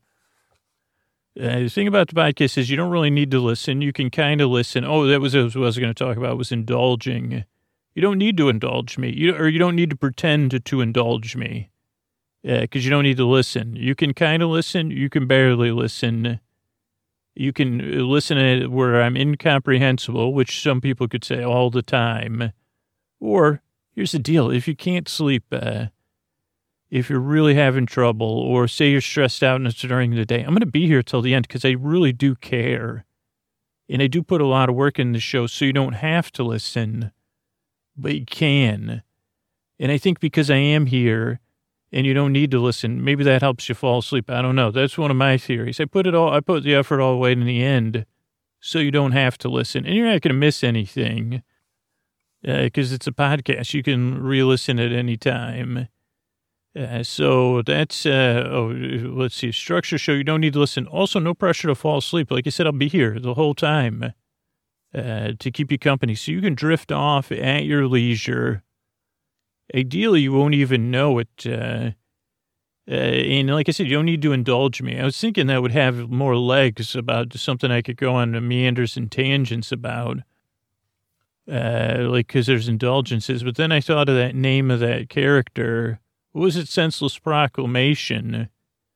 Uh, the thing about the podcast is you don't really need to listen. You can kind of listen. Oh, that was what I was going to talk about, was indulging. You don't need to indulge me, you, or you don't need to pretend to, to indulge me. Yeah, because you don't need to listen. You can kind of listen. You can barely listen. You can listen to it where I'm incomprehensible, which some people could say all the time. Or, here's the deal. If you can't sleep, uh, if you're really having trouble, or say you're stressed out and it's during the day, I'm going to be here till the end because I really do care. And I do put a lot of work in the show so you don't have to listen, but you can. And I think because I am here, and you don't need to listen, maybe that helps you fall asleep. I don't know. That's one of my theories. I put it all, I put the effort all the way in the end so you don't have to listen. And you're not going to miss anything because uh, it's a podcast. You can re-listen at any time. Uh, so that's, uh, oh, let's see, structure show. You don't need to listen. Also, no pressure to fall asleep. Like I said, I'll be here the whole time uh, to keep you company. So you can drift off at your leisure. Ideally, you won't even know it. Uh, uh, and like I said, you don't need to indulge me. I was thinking that would have more legs about something I could go on meanders and tangents about, uh, like because there's indulgences. But then I thought of that name of that character. What was it? Senseless Proclamation.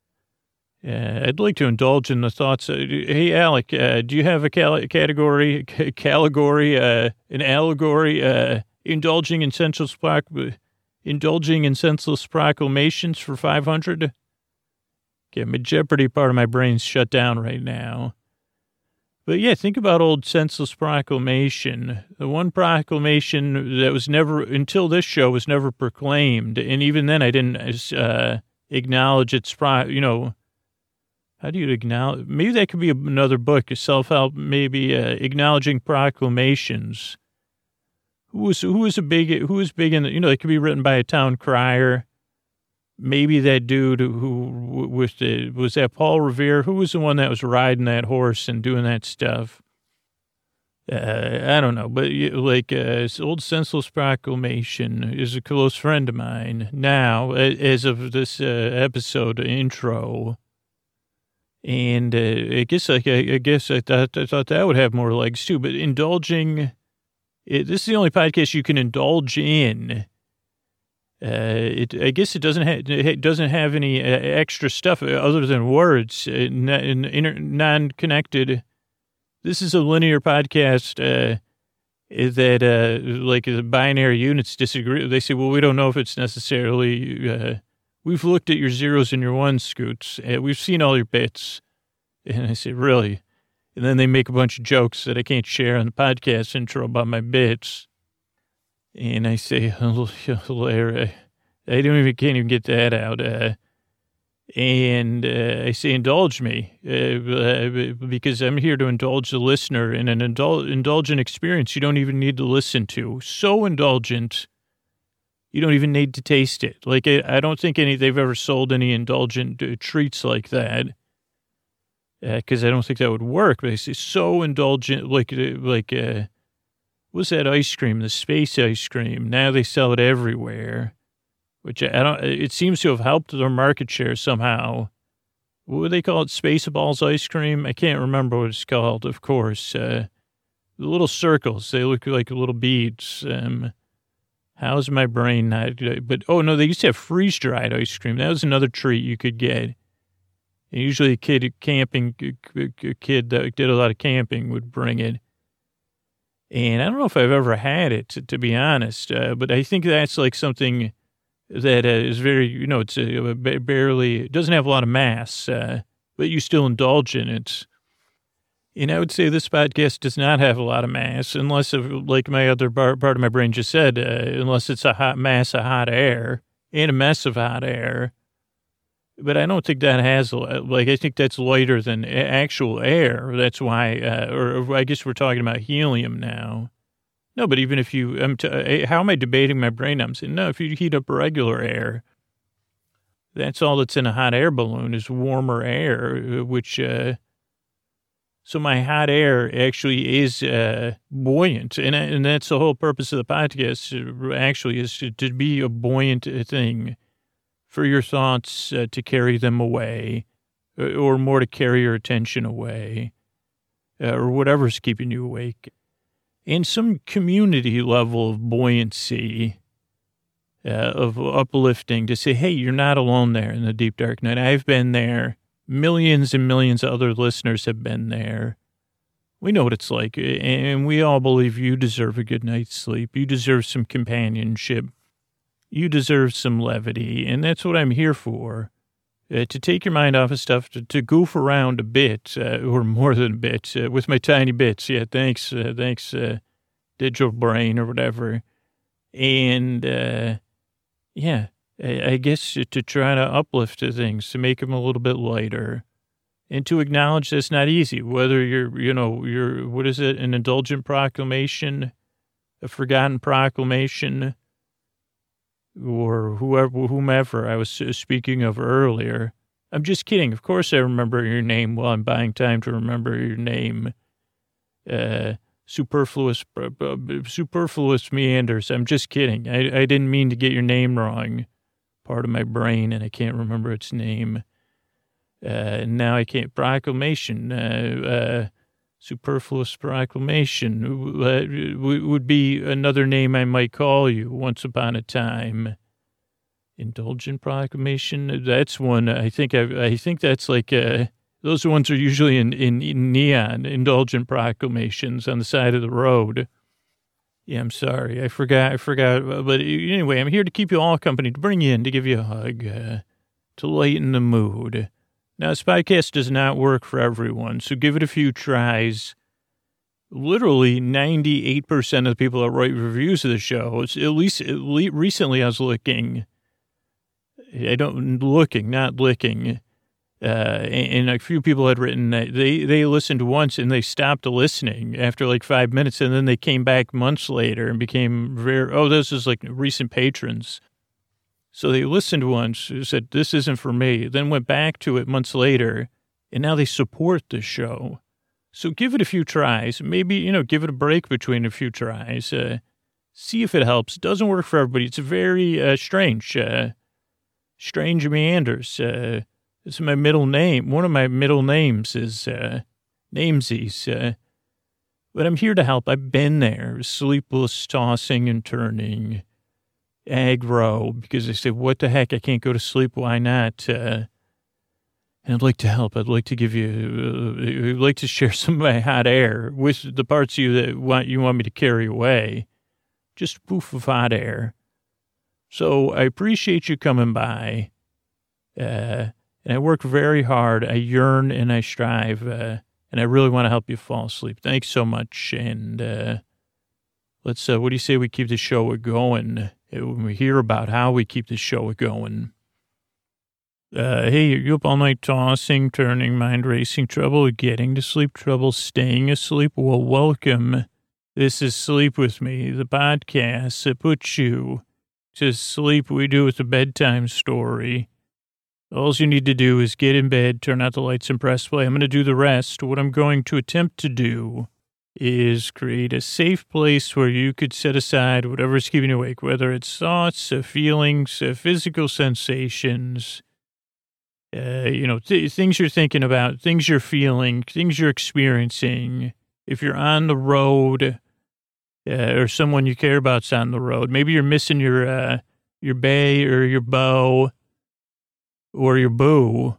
Uh, I'd like to indulge in the thoughts. Uh, hey, Alec, uh, do you have a cal- category, c- category, uh, an allegory, uh, indulging in senseless proclamation? Indulging in senseless proclamations for five hundred? Okay, my Jeopardy part of my brain's shut down right now. But yeah, think about old senseless proclamation. The one proclamation that was never, until this show, was never proclaimed. And even then I didn't uh, acknowledge its, pro, you know, how do you acknowledge? Maybe that could be another book, a self-help, maybe uh, acknowledging proclamations. Who was who was a big who was big in the, you know, it could be written by a town crier. Maybe that dude who was the was that Paul Revere? Who was the one that was riding that horse and doing that stuff? Uh, I don't know, but like uh, old senseless proclamation is a close friend of mine now, as of this uh, episode intro. And uh, I guess like I, I guess I thought I thought that would have more legs too. But indulging. It, this is the only podcast you can indulge in. Uh, it, I guess it doesn't have it doesn't have any uh, extra stuff other than words, uh, non, inter, non-connected. This is a linear podcast uh, that, uh, like, the binary units disagree. They say, well, we don't know if it's necessarily. Uh, we've looked at your zeros and your ones, Scoots. Uh, we've seen all your bits. And I say, really? And then they make a bunch of jokes that I can't share on the podcast intro about my bits. And I say, Larry, I don't even, can't even get that out. Uh, and uh, I say, indulge me, uh, because I'm here to indulge the listener in an indul- indulgent experience you don't even need to listen to. So indulgent, you don't even need to taste it. Like, I, I don't think any they've ever sold any indulgent uh, treats like that. Because uh, I don't think that would work. But it's so indulgent, like, like, uh, what's that ice cream? The space ice cream. Now they sell it everywhere, which I don't, it seems to have helped their market share somehow. what would they call it? Spaceballs ice cream? I can't remember what it's called, of course. Uh, the little circles, they look like little beads. Um, how's my brain not? But, oh, no, they used to have freeze-dried ice cream. That was another treat you could get. And usually a kid camping, a kid that did a lot of camping would bring it. And I don't know if I've ever had it, to, to be honest, uh, but I think that's like something that uh, is very, you know, it's uh, barely, it doesn't have a lot of mass, uh, but you still indulge in it. And I would say this podcast does not have a lot of mass, unless, if, like my other bar, part of my brain just said, uh, unless it's a hot mass of hot air and a mess of hot air. But I don't think that has, like, I think that's lighter than actual air. That's why, uh, or, or I guess we're talking about helium now. No, but even if you, I'm t- how am I debating my brain? I'm saying, no, if you heat up regular air, that's all that's in a hot air balloon is warmer air, which, uh, so my hot air actually is uh, buoyant. And, and that's the whole purpose of the podcast, actually, is to, to be a buoyant thing. For your thoughts uh, to carry them away, or more to carry your attention away, uh, or whatever's keeping you awake. And some community level of buoyancy, uh, of uplifting to say, hey, you're not alone there in the deep dark night. I've been there. Millions and millions of other listeners have been there. We know what it's like, and we all believe you deserve a good night's sleep. You deserve some companionship. You deserve some levity, and that's what I'm here for, uh, to take your mind off of stuff, to, to goof around a bit, uh, or more than a bit, uh, with my tiny bits. Yeah, thanks, uh, thanks, uh, digital brain or whatever. And, uh, yeah, I, I guess to try to uplift things, to make them a little bit lighter, and to acknowledge that's not easy, whether you're, you know, you're, what is it, an indulgent proclamation, a forgotten proclamation, or whoever, whomever I was speaking of earlier. I'm just kidding. Of course I remember your name while I'm buying time to remember your name. Uh, superfluous, uh, superfluous meanders. I'm just kidding. I, I didn't mean to get your name wrong. Part of my brain, and I can't remember its name. Uh, and now I can't. Proclamation. Uh, uh, superfluous proclamation uh, would be another name I might call you once upon a time. Indulgent proclamation. That's one. I think I, I think that's like, uh, those ones are usually in, in, in neon, indulgent proclamations on the side of the road. Yeah, I'm sorry. I forgot. I forgot. But anyway, I'm here to keep you all company, to bring you in, to give you a hug, uh, to lighten the mood. Now, this podcast does not work for everyone, so give it a few tries. Literally ninety-eight percent of the people that write reviews of the show, it's at least, at least recently I was looking, I don't, looking, not licking, uh, and, and a few people had written that they, they listened once and they stopped listening after like five minutes, and then they came back months later and became very, oh, this is like recent patrons. So they listened once, said, this isn't for me, then went back to it months later, and now they support the show. So give it a few tries. Maybe, you know, give it a break between a few tries. Uh, see if it helps. It doesn't work for everybody. It's very uh, strange. Uh, strange meanders. Uh, it's my middle name. One of my middle names is uh, Namesies. Uh, but I'm here to help. I've been there, sleepless, tossing and turning. Aggro, because they say, what the heck, I can't go to sleep, why not? Uh, and I'd like to help. I'd like to give you, uh, I'd like to share some of my hot air with the parts of you that want you want me to carry away. Just a poof of hot air. So I appreciate you coming by. Uh, and I work very hard. I yearn and I strive. Uh, and I really want to help you fall asleep. Thanks so much. And uh, let's, uh, what do you say we keep the show going? When we hear about how we keep the show going. Uh, hey, you up all night tossing, turning, mind racing, trouble getting to sleep, trouble staying asleep? Well, welcome. This is Sleep With Me, the podcast that puts you to sleep. We do with a bedtime story. All you need to do is get in bed, turn out the lights, and press play. I'm going to do the rest. What I'm going to attempt to do is create a safe place where you could set aside whatever's keeping you awake, whether it's thoughts, uh, feelings, uh, physical sensations, uh, you know, th- things you're thinking about, things you're feeling, things you're experiencing. If you're on the road, uh, or someone you care about's on the road, maybe you're missing your uh, your bae or your beau or your boo,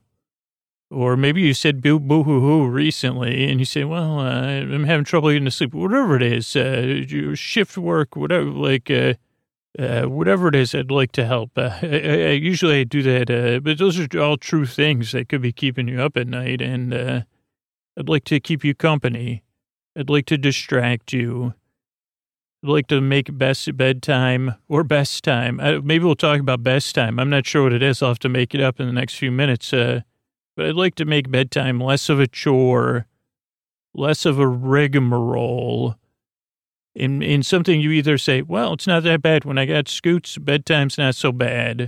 or maybe you said boo boo hoo hoo recently, and you say, "Well, uh, I'm having trouble getting to sleep." Whatever it is, uh, your shift work, whatever, like. Uh, Uh, whatever it is, I'd like to help. Uh, I, I, I usually I do that, uh, but those are all true things that could be keeping you up at night. And uh, I'd like to keep you company. I'd like to distract you. I'd like to make best bedtime or best time. I, maybe we'll talk about best time. I'm not sure what it is. I'll have to make it up in the next few minutes. Uh, but I'd like to make bedtime less of a chore, less of a rigmarole. In in something you either say, well, it's not that bad. When I got Scoots, bedtime's not so bad.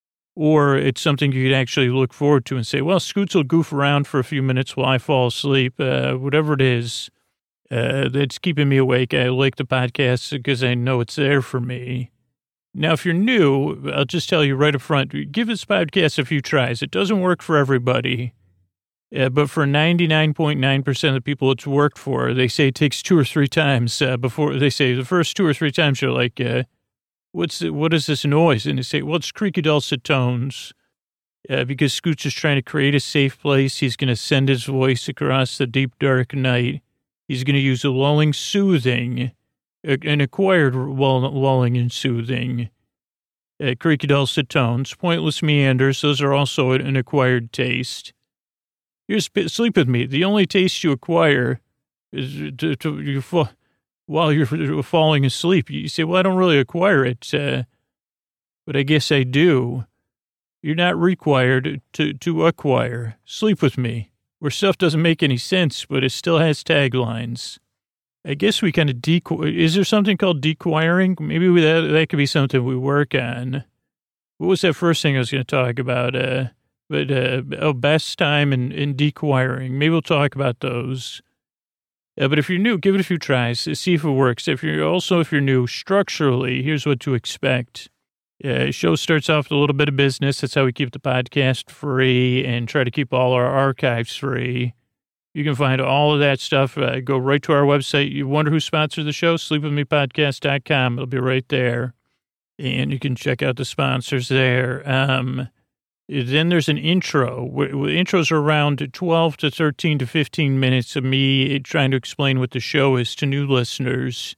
Or it's something you could actually look forward to and say, well, Scoots will goof around for a few minutes while I fall asleep. Uh, whatever it is, uh, that's keeping me awake. I like the podcast because I know it's there for me. Now, if you're new, I'll just tell you right up front, give this podcast a few tries. It doesn't work for everybody. Uh, but for ninety-nine point nine percent of the people it's worked for, they say it takes two or three times uh, before they say the first two or three times you're like, uh, what's the, what is this noise? And they say, well, it's creaky dulcet tones uh, because Scoots is trying to create a safe place. He's going to send his voice across the deep, dark night. He's going to use a lulling soothing, uh, an acquired lulling and soothing, uh, creaky dulcet tones, pointless meanders. Those are also an acquired taste. Here's sleep with me. The only taste you acquire is to, to you fall, while you're falling asleep. You say, well, I don't really acquire it, uh, but I guess I do. You're not required to, to acquire. Sleep with me, where stuff doesn't make any sense, but it still has taglines. I guess we kind of dequ- is there something called dequiring? Maybe we, that, that could be something we work on. What was that first thing I was going to talk about? Uh, But, uh, oh, best time and, and dequiring. Maybe we'll talk about those. Uh, but if you're new, give it a few tries. See if it works. If you're also, if you're new structurally, here's what to expect. Uh, show starts off with a little bit of business. That's how we keep the podcast free and try to keep all our archives free. You can find all of that stuff. Uh, go right to our website. You wonder who sponsored the show? sleep with me podcast dot com. It'll be right there. And you can check out the sponsors there. Um, Then there's an intro. Intros are around twelve to thirteen to fifteen minutes of me trying to explain what the show is to new listeners,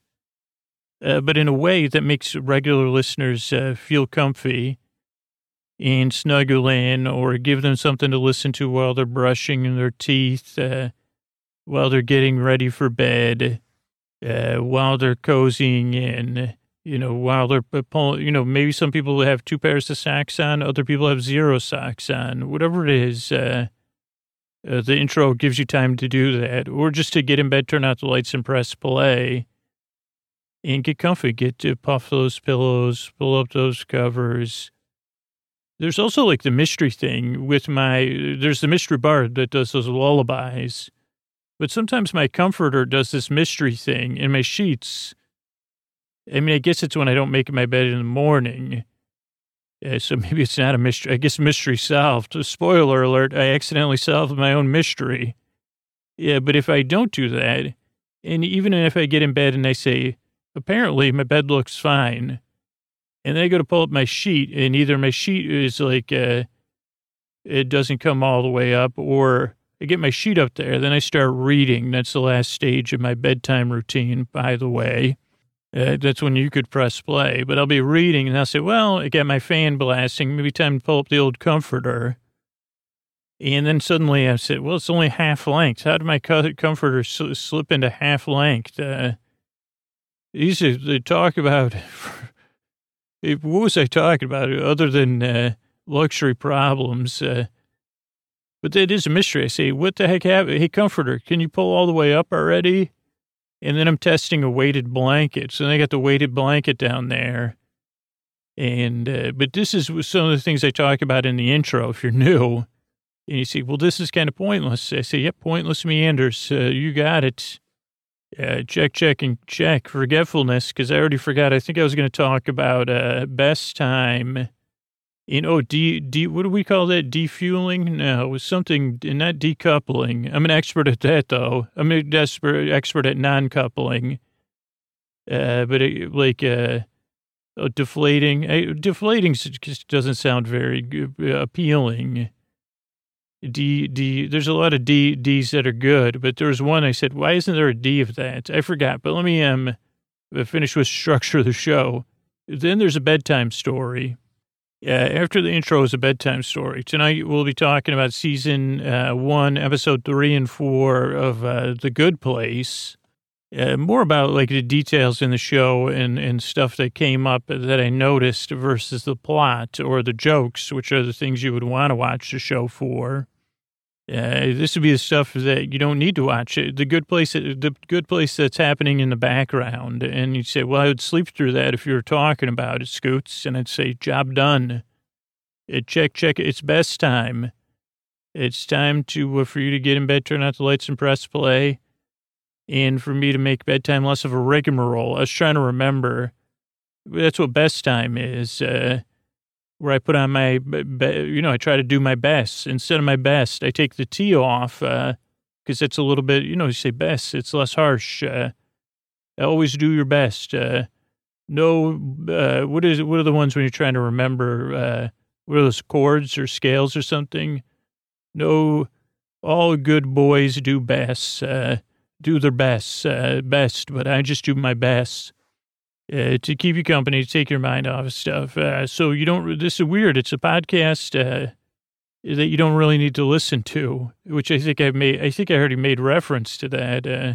uh, but in a way that makes regular listeners uh, feel comfy and snuggle in, or give them something to listen to while they're brushing their teeth, uh, while they're getting ready for bed, uh, while they're cozying in. You know, while they're pulling, you know, maybe some people have two pairs of socks on, other people have zero socks on, whatever it is. Uh, uh, the intro gives you time to do that, or just to get in bed, turn out the lights and press play and get comfy, get to puff those pillows, pull up those covers. There's also like the mystery thing with my, there's the mystery bard that does those lullabies, but sometimes my comforter does this mystery thing in my sheets. I mean, I guess it's when I don't make my bed in the morning. Uh, so maybe it's not a mystery. I guess mystery solved. Spoiler alert, I accidentally solved my own mystery. Yeah, but if I don't do that, and even if I get in bed and I say, apparently my bed looks fine, and then I go to pull up my sheet, and either my sheet is like, uh, it doesn't come all the way up, or I get my sheet up there, then I start reading. That's the last stage of my bedtime routine, by the way. Uh, that's when you could press play, but I'll be reading and I'll say, well, I got my fan blasting, maybe time to pull up the old comforter. And then suddenly I said, well, it's only half length. How did my comforter sl- slip into half length? Uh, these are, they talk about, what was I talking about other than uh, luxury problems? Uh, but that is a mystery. I say, what the heck happened? Hey, comforter, can you pull all the way up already? And then I'm testing a weighted blanket. So I got the weighted blanket down there. And, uh, but this is some of the things I talk about in the intro, if you're new. And you say, well, this is kind of pointless. I say, yep, pointless meanders. Uh, you got it. Uh, check, check, and check. Forgetfulness, because I already forgot. I think I was going to talk about uh, best time You know, de, de, what do we call that? Defueling? No, it was something, not decoupling. I'm an expert at that, though. I'm an expert, expert at non-coupling. Uh, but it, like, uh, oh, deflating. Uh, deflating just doesn't sound very good, uh, appealing. D, D, there's a lot of D, D's that are good, but there's one I said, why isn't there a D of that? I forgot, but let me um finish with structure of the show. Then there's a bedtime story. Yeah, after the intro is a bedtime story. Tonight we'll be talking about season uh, one, episode three and four of uh, The Good Place. Uh, more about like the details in the show and, and stuff that came up that I noticed versus the plot or the jokes, which are the things you would want to watch the show for. Uh, this would be the stuff that you don't need to watch. The good place, the good place that's happening in the background. And you'd say, well, I would sleep through that if you were talking about it, Scoots. And I'd say, job done. Uh, check, check. It's best time. It's time to uh, for you to get in bed, turn out the lights and press play. And for me to make bedtime less of a rigmarole. I was trying to remember. That's what best time is. Uh, where I put on my, you know, I try to do my best. Instead of my best, I take the T off because uh, it's a little bit, you know, you say best, it's less harsh. Uh, always do your best. Uh, no, uh, what is what are the ones when you're trying to remember? Uh, what are those chords or scales or something? No, all good boys do best, uh, do their best, uh, best, but I just do my best. Uh, to keep you company, to take your mind off of stuff. Uh, so you don't, this is weird. It's a podcast uh, that you don't really need to listen to, which I think I've made, I think I already made reference to that. Uh,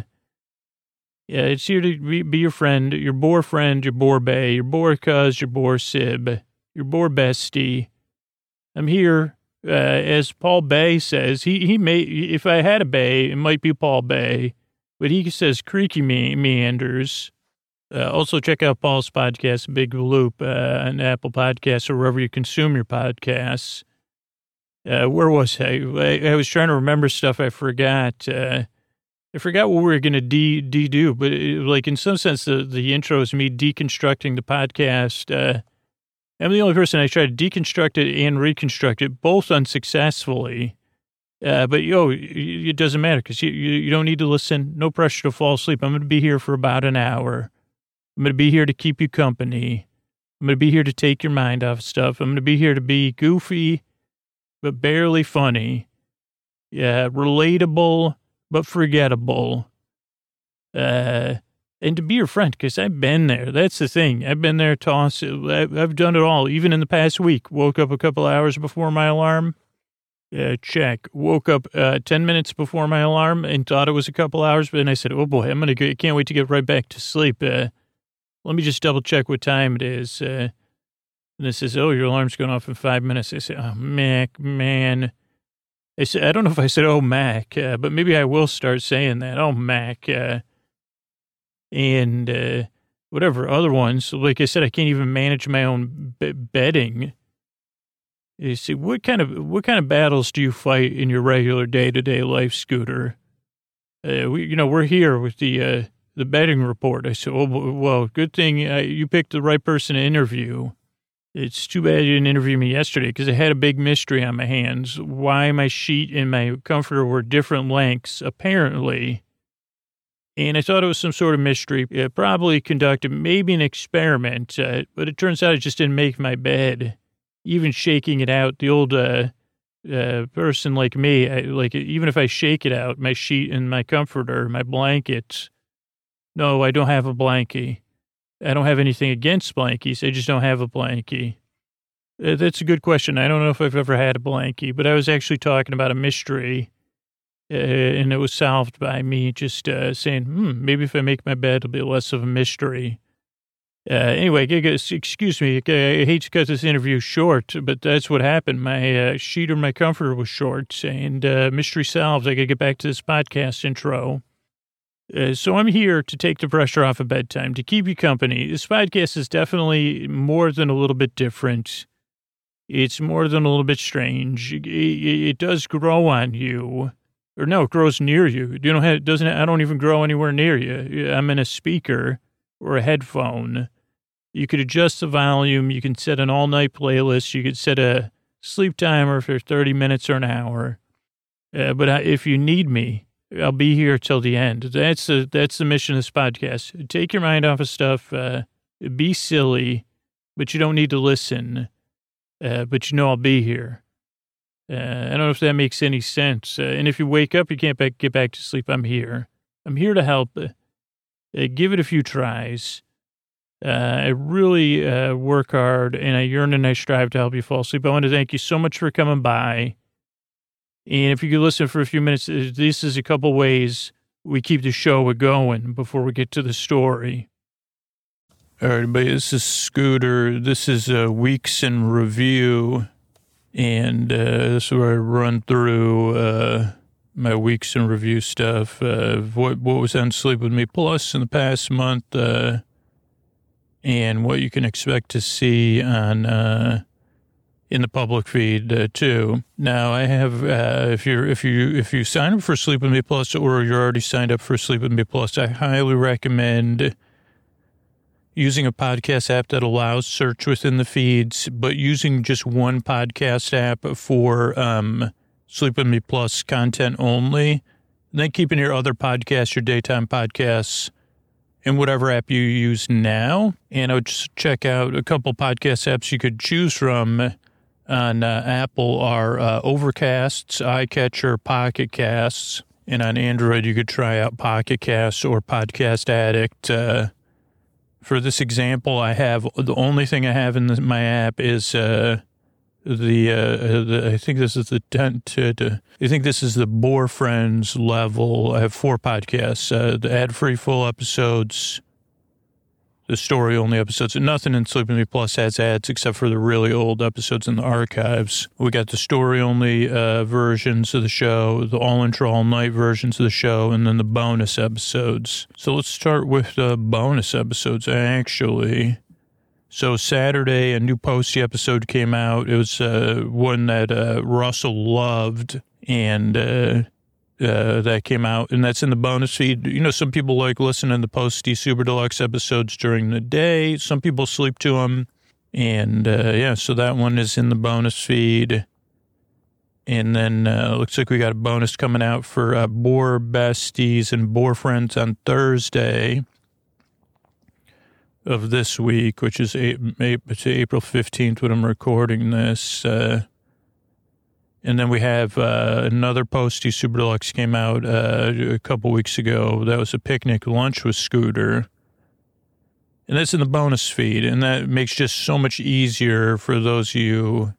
yeah, it's here to be, be your friend, your bore friend, your bore bae, your bore cuz, your bore sib, your bore bestie. I'm here, uh, as Paul Bay says, he, he may, if I had a bay, it might be Paul Bay, but he says creaky me- meanders. Uh, also, check out Paul's podcast, Big Loop, uh, on Apple Podcasts or wherever you consume your podcasts. Uh, where was I? I? I was trying to remember stuff I forgot. Uh, I forgot what we were going to de, de do, but it, like in some sense, the, the intro is me deconstructing the podcast. Uh, I'm the only person I tried to deconstruct it and reconstruct it, both unsuccessfully. Uh, but, yo, it doesn't matter because you, you, you don't need to listen. No pressure to fall asleep. I'm going to be here for about an hour. I'm going to be here to keep you company. I'm going to be here to take your mind off stuff. I'm going to be here to be goofy, but barely funny. Yeah, relatable, but forgettable. Uh, and to be your friend, because I've been there. That's the thing. I've been there, toss. I've done it all, even in the past week. Woke up a couple hours before my alarm. Uh, check. Woke up uh, ten minutes before my alarm and thought it was a couple hours, but then I said, oh, boy, I'm going to can't wait to get right back to sleep. Uh, Let me just double check what time it is. Uh, and it says, oh, your alarm's going off in five minutes. I said, oh, Mac, man. I said, I don't know if I said, oh, Mac, uh, but maybe I will start saying that. Oh, Mac. Uh, and uh, whatever other ones. Like I said, I can't even manage my own be- bedding. You see, what kind of what kind of battles do you fight in your regular day-to-day life, Scooter? Uh, we, you know, we're here with the... Uh, The betting report. I said, oh, well, good thing uh, you picked the right person to interview. It's too bad you didn't interview me yesterday because I had a big mystery on my hands. Why my sheet and my comforter were different lengths, apparently. And I thought it was some sort of mystery. It probably conducted maybe an experiment, uh, but it turns out I just didn't make my bed. Even shaking it out, the old uh, uh, person like me, I, like even if I shake it out, my sheet and my comforter, my blankets. No, I don't have a blankie. I don't have anything against blankies. I just don't have a blankie. Uh, that's a good question. I don't know if I've ever had a blankie, but I was actually talking about a mystery, uh, and it was solved by me just uh, saying, hmm, maybe if I make my bed, it'll be less of a mystery. Uh, anyway, excuse me. I hate to cut this interview short, but that's what happened. My uh, sheet or my comforter was short, and uh, mystery solved. I got to get back to this podcast intro. Uh, so I'm here to take the pressure off of bedtime, to keep you company. This podcast is definitely more than a little bit different. It's more than a little bit strange. It, it, it does grow on you. Or no, it grows near you. You don't have, it doesn't, I don't even grow anywhere near you. I'm in a speaker or a headphone. You could adjust the volume. You can set an all-night playlist. You could set a sleep timer for thirty minutes or an hour. Uh, but I, if you need me, I'll be here till the end. That's the, that's the mission of this podcast. Take your mind off of stuff. Uh, be silly, but you don't need to listen. Uh, but you know I'll be here. Uh, I don't know if that makes any sense. Uh, and if you wake up, you can't back, get back to sleep, I'm here. I'm here to help. Uh, uh, give it a few tries. Uh, I really uh, work hard, and I yearn and I strive to help you fall asleep. I want to thank you so much for coming by. And if you could listen for a few minutes, this is a couple ways we keep the show going before we get to the story. All right, everybody, this is Scooter. This is uh, Weeks in Review. And uh, this is where I run through uh, my Weeks in Review stuff. Uh, what, what was on Sleep With Me Plus in the past month. Uh, and what you can expect to see on... Uh, in the public feed uh, too. Now I have, uh, if you're, if you, if you sign up for Sleep With Me Plus or you're already signed up for Sleep With Me Plus, I highly recommend using a podcast app that allows search within the feeds, but using just one podcast app for, um, Sleep With Me Plus content only, and then keeping your other podcasts, your daytime podcasts, in whatever app you use now. And I would just check out a couple podcast apps you could choose from. On uh, Apple are uh, Overcasts, iCatcher, Pocket Casts, and on Android you could try out Pocket Casts or Podcast Addict. Uh, for this example, I have the only thing I have in the, my app is uh, the, uh, the I think this is the ten to, to I think this is the Bore Friends level. I have four podcasts: uh, the ad-free full episodes, the story-only episodes, and nothing in Sleep With Me Plus has ads except for the really old episodes in the archives. We got the story-only uh, versions of the show, the all-intro, all-night versions of the show, and then the bonus episodes. So let's start with the bonus episodes, actually. So Saturday, a new Posty episode came out. It was uh, one that uh, Russell loved, and... Uh, Uh, that came out, and that's in the bonus feed. You know, some people like listening to the Posty Super Deluxe episodes during the day. Some people sleep to them. And, uh, yeah, so that one is in the bonus feed. And then uh, looks like we got a bonus coming out for uh, Bore Besties and Bore Friends on Thursday of this week, which is a- a- it's April fifteenth when I'm recording this. Uh And then we have uh, another Posty Super Deluxe came out uh, a couple weeks ago. That was a picnic lunch with Scooter. And that's in the bonus feed. And that makes just so much easier for those of you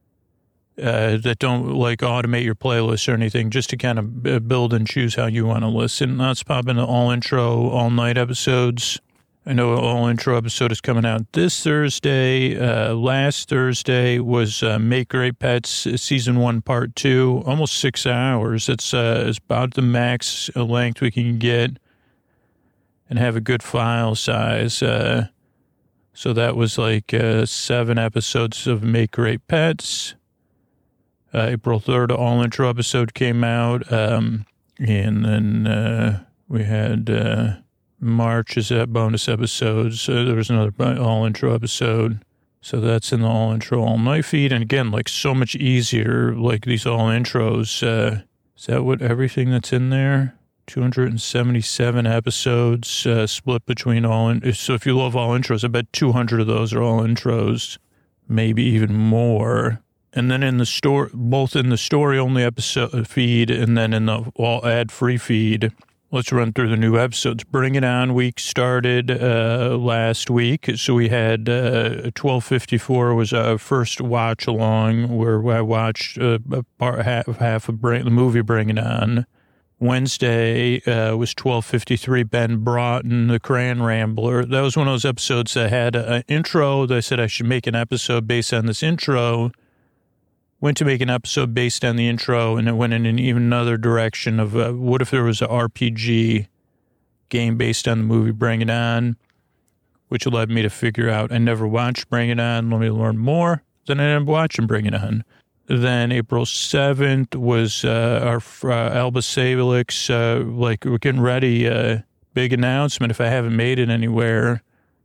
uh, that don't like automate your playlist or anything, just to kind of build and choose how you want to listen. Let's pop into all intro, all night episodes. I know all intro episode is coming out this Thursday. Uh, last Thursday was uh, Make Great Pets season one, part two, almost six hours. It's, uh, it's about the max length we can get and have a good file size. Uh, so that was like uh, seven episodes of Make Great Pets. Uh, April third, all intro episode came out. Um, and then uh, we had... Uh, March is at bonus episodes. Uh, there was another all intro episode. So that's in the all intro, all night feed. And again, like so much easier, like these all intros. Uh, is that what everything that's in there? two hundred seventy-seven episodes uh, split between all. In- so if you love all intros, I bet two hundred of those are all intros, maybe even more. And then in the store, both in the story only episode feed and then in the all ad free feed. Let's run through the new episodes. Bring It On week started uh, last week. So we had uh, twelve fifty-four was our first watch along where I watched uh, part, half, half of bring, the movie Bring It On. Wednesday uh, was twelve fifty-three, Ben Broughton, the Crayon Rambler. That was one of those episodes that had an intro. They said I should make an episode based on this intro. Went to make an episode based on the intro, and it went in an even another direction of uh, what if there was an R P G game based on the movie Bring It On, which led me to figure out I never watched Bring It On. Let me learn more. Then I ended up watching Bring It On. Then April seventh was uh, our uh, Alba Salix, uh, like we're getting ready, uh, big announcement if I haven't made it anywhere.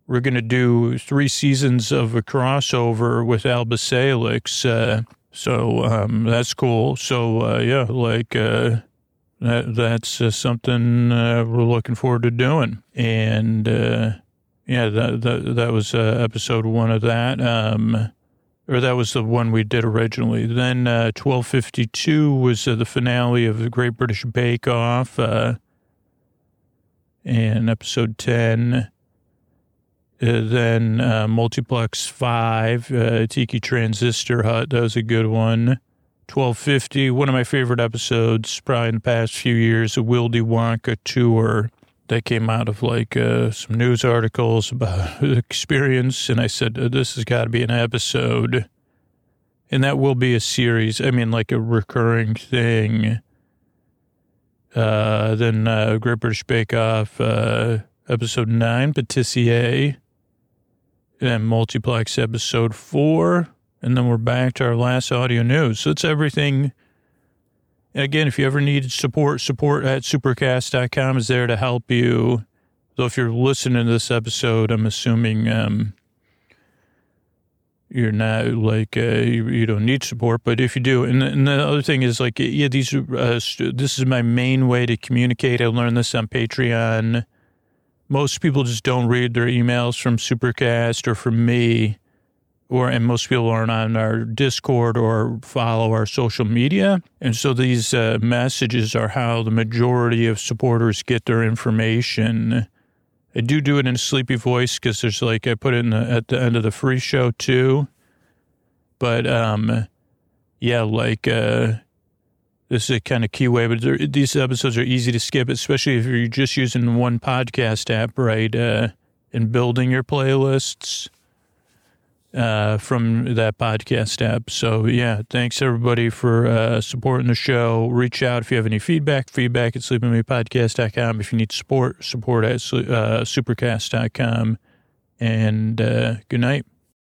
we're going to do three seasons of a crossover with Alba Salix. Uh, so um, that's cool. So, uh, yeah, like uh, that, that's uh, something uh, we're looking forward to doing. And, uh, yeah, that, that, that was uh, episode one of that. Um, or that was the one we did originally. Then uh, twelve fifty-two was uh, the finale of the Great British Bake Off. Uh, and episode ten... Uh, then uh, Multiplex five, uh, Tiki Transistor Hut. That was a good one. twelve fifty, one of my favorite episodes probably in the past few years, a Willy Wonka tour that came out of like uh, some news articles about the experience. And I said, this has got to be an episode. And that will be a series. I mean, like a recurring thing. Uh, then uh, Great British Bake Off, uh, episode nine, Patissier. And Multiplex episode four, and then we're back to our last audio news. So it's everything. And again, if you ever need support, support at supercast dot com is there to help you. So if you're listening to this episode, I'm assuming um, you're not like, uh, you, you don't need support, but if you do, and, and the other thing is like, yeah, these are, uh, this is my main way to communicate. I learned this on Patreon. Most people just don't read their emails from Supercast or from me, or and most people aren't on our Discord or follow our social media. And so these uh, messages are how the majority of supporters get their information. I do do it in a sleepy voice because there's like, I put it in the, at the end of the free show too. But um, yeah, like... Uh, This is a kind of key way, but these episodes are easy to skip, especially if you're just using one podcast app, right, uh, and building your playlists uh, from that podcast app. So, yeah, thanks, everybody, for uh, supporting the show. Reach out if you have any feedback, feedback at sleeping me podcast dot com. If you need support, support at uh, supercast dot com. And uh, good night.